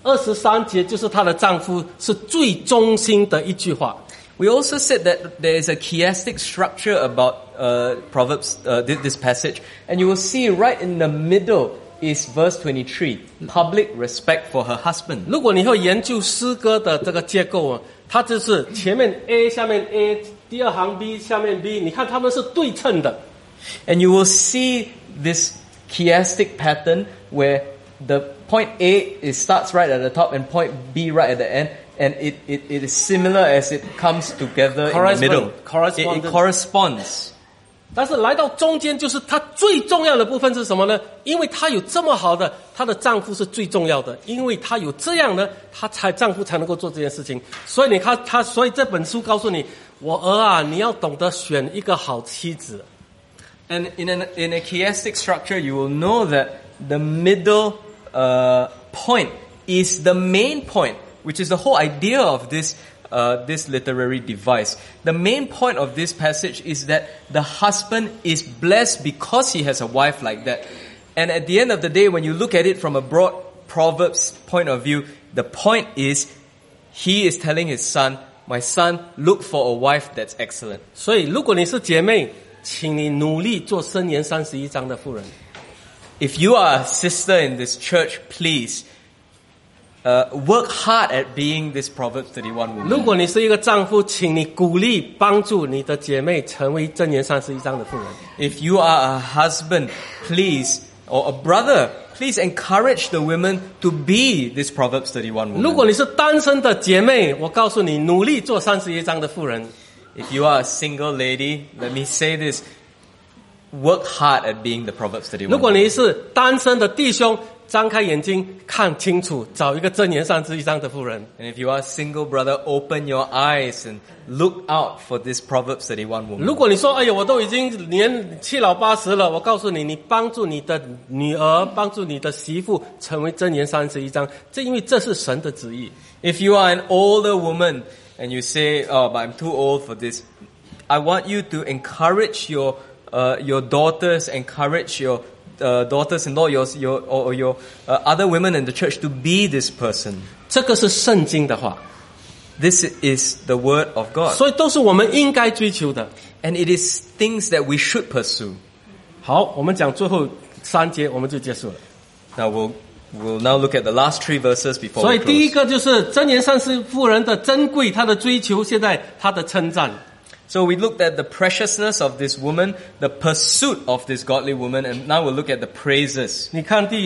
Speaker 1: ，23节就是她的丈夫是最中心的一句话。
Speaker 2: We also said that there is a chiastic structure about Proverbs, this passage, and you will see right in the middle is verse 23, public respect for her husband.
Speaker 1: 如果你会研究诗歌的这个结构啊，它就是前面 A 下面 A， 第二行 B 下面 B， 你看它们是对称的。
Speaker 2: And you will see this chiastic pattern where the point A starts right at the top and point B right at the end, and it is similar as it comes together in the middle. It corresponds.
Speaker 1: 但是来到中间，就是她最重要的部分是什么呢？因为她有这么好的，她的丈夫是最重要的，因为她有这样的，丈夫才能够做这件事情。所以你看，所以这本书告诉你，我儿啊，你要懂得选一个好妻子。
Speaker 2: And in a chiastic structure, you will know that the middle point is the main point, which is the whole idea of this literary device. The main point of this passage is that the husband is blessed because he has a wife like that. And at the end of the day, when you look at it from a broad Proverbs point of view, the point is he is telling his son, my son, look for a wife that's excellent.
Speaker 1: 所以如果你是姐妹，请你努力做箴言31章的妇人。
Speaker 2: If you are a sister in this church, please work hard at being this Proverbs 31 woman.
Speaker 1: 如果你是一个丈夫，请你鼓励帮助你的姐妹成为箴言31章的妇人。
Speaker 2: If you are a husband, please, or a brother, please encourage the women to be this Proverbs 31 woman.
Speaker 1: 如果你是单身的姐妹，我告诉你，努力做31章的妇人。
Speaker 2: If you are a single lady, let me say this, work hard at being the Proverbs 31 woman.
Speaker 1: 如果你是单身的弟兄，张开眼睛看清楚，找一个箴言31章的妇人。
Speaker 2: And if you are a single brother, open your eyes and look out for this Proverbs 31 woman.
Speaker 1: 如果你说，哎呀，我都已经年7老80了，我告诉你，你帮助你的女儿，帮助你的媳妇成为箴言31章，因为这是神的旨意。
Speaker 2: If you are an older woman and you say, oh, but I'm too old for this, I want you to encourage your daughters, encourage your daughters-in-law, your other women in the church to be this person.
Speaker 1: 这个是圣经的话。
Speaker 2: This is the word of God.
Speaker 1: 所以都是我们应该追求的。
Speaker 2: And it is things that we should pursue.
Speaker 1: 好，我们讲最后3节，我们就结束了。
Speaker 2: Now we'll now look at the last 3 verses before
Speaker 1: 所以
Speaker 2: we
Speaker 1: 第一
Speaker 2: close.
Speaker 1: 个就是箴言30妇人的珍贵，她的追求，现在她的称赞。
Speaker 2: So we looked at the preciousness of this woman, the pursuit of this godly woman, and now we'll look at the praises.
Speaker 1: 你看第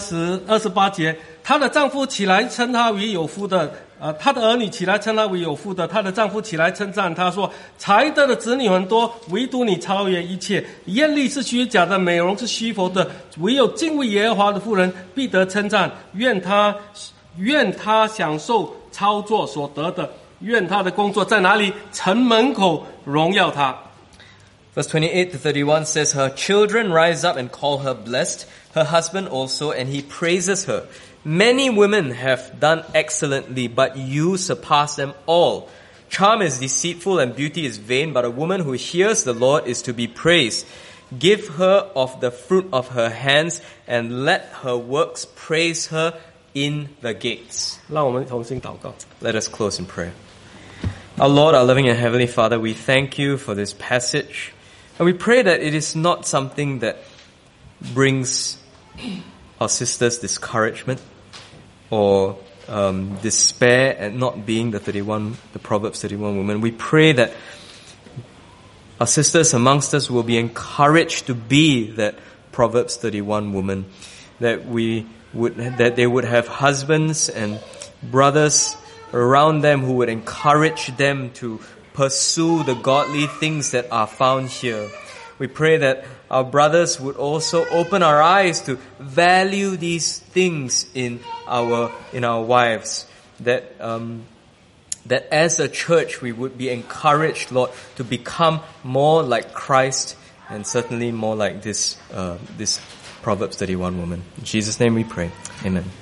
Speaker 1: 28节，她的丈夫起来称她为有福的，她的儿女起来称她为有福的，她的丈夫起来称赞她说，才德的子女很多，唯独你超越一切。艳丽是虚假的，美容是虚浮的，唯有敬畏耶和华的妇人必得称赞。愿她享受操作所得的。愿他的工作在哪里？城门口荣耀他。
Speaker 2: Verse 28 to 31 says, her children rise up and call her blessed, her husband also, and he praises her. Many women have done excellently, but you surpass them all. Charm is deceitful and beauty is vain, but a woman who hears the Lord is to be praised. Give her of the fruit of her hands, and let her works praise her in the gates.
Speaker 1: 让我们同心祷告。
Speaker 2: Let us close in prayer. Our Lord, our loving and heavenly Father, we thank you for this passage. And we pray that it is not something that brings our sisters discouragement or despair at not being the Proverbs 31 woman. We pray that our sisters amongst us will be encouraged to be that Proverbs 31 woman, that they would have husbands and brothers around them who would encourage them to pursue the godly things that are found here. We pray that our brothers would also open our eyes to value these things in our wives. That as a church we would be encouraged, Lord, to become more like Christ and certainly more like this Proverbs 31 woman. In Jesus' name we pray. Amen.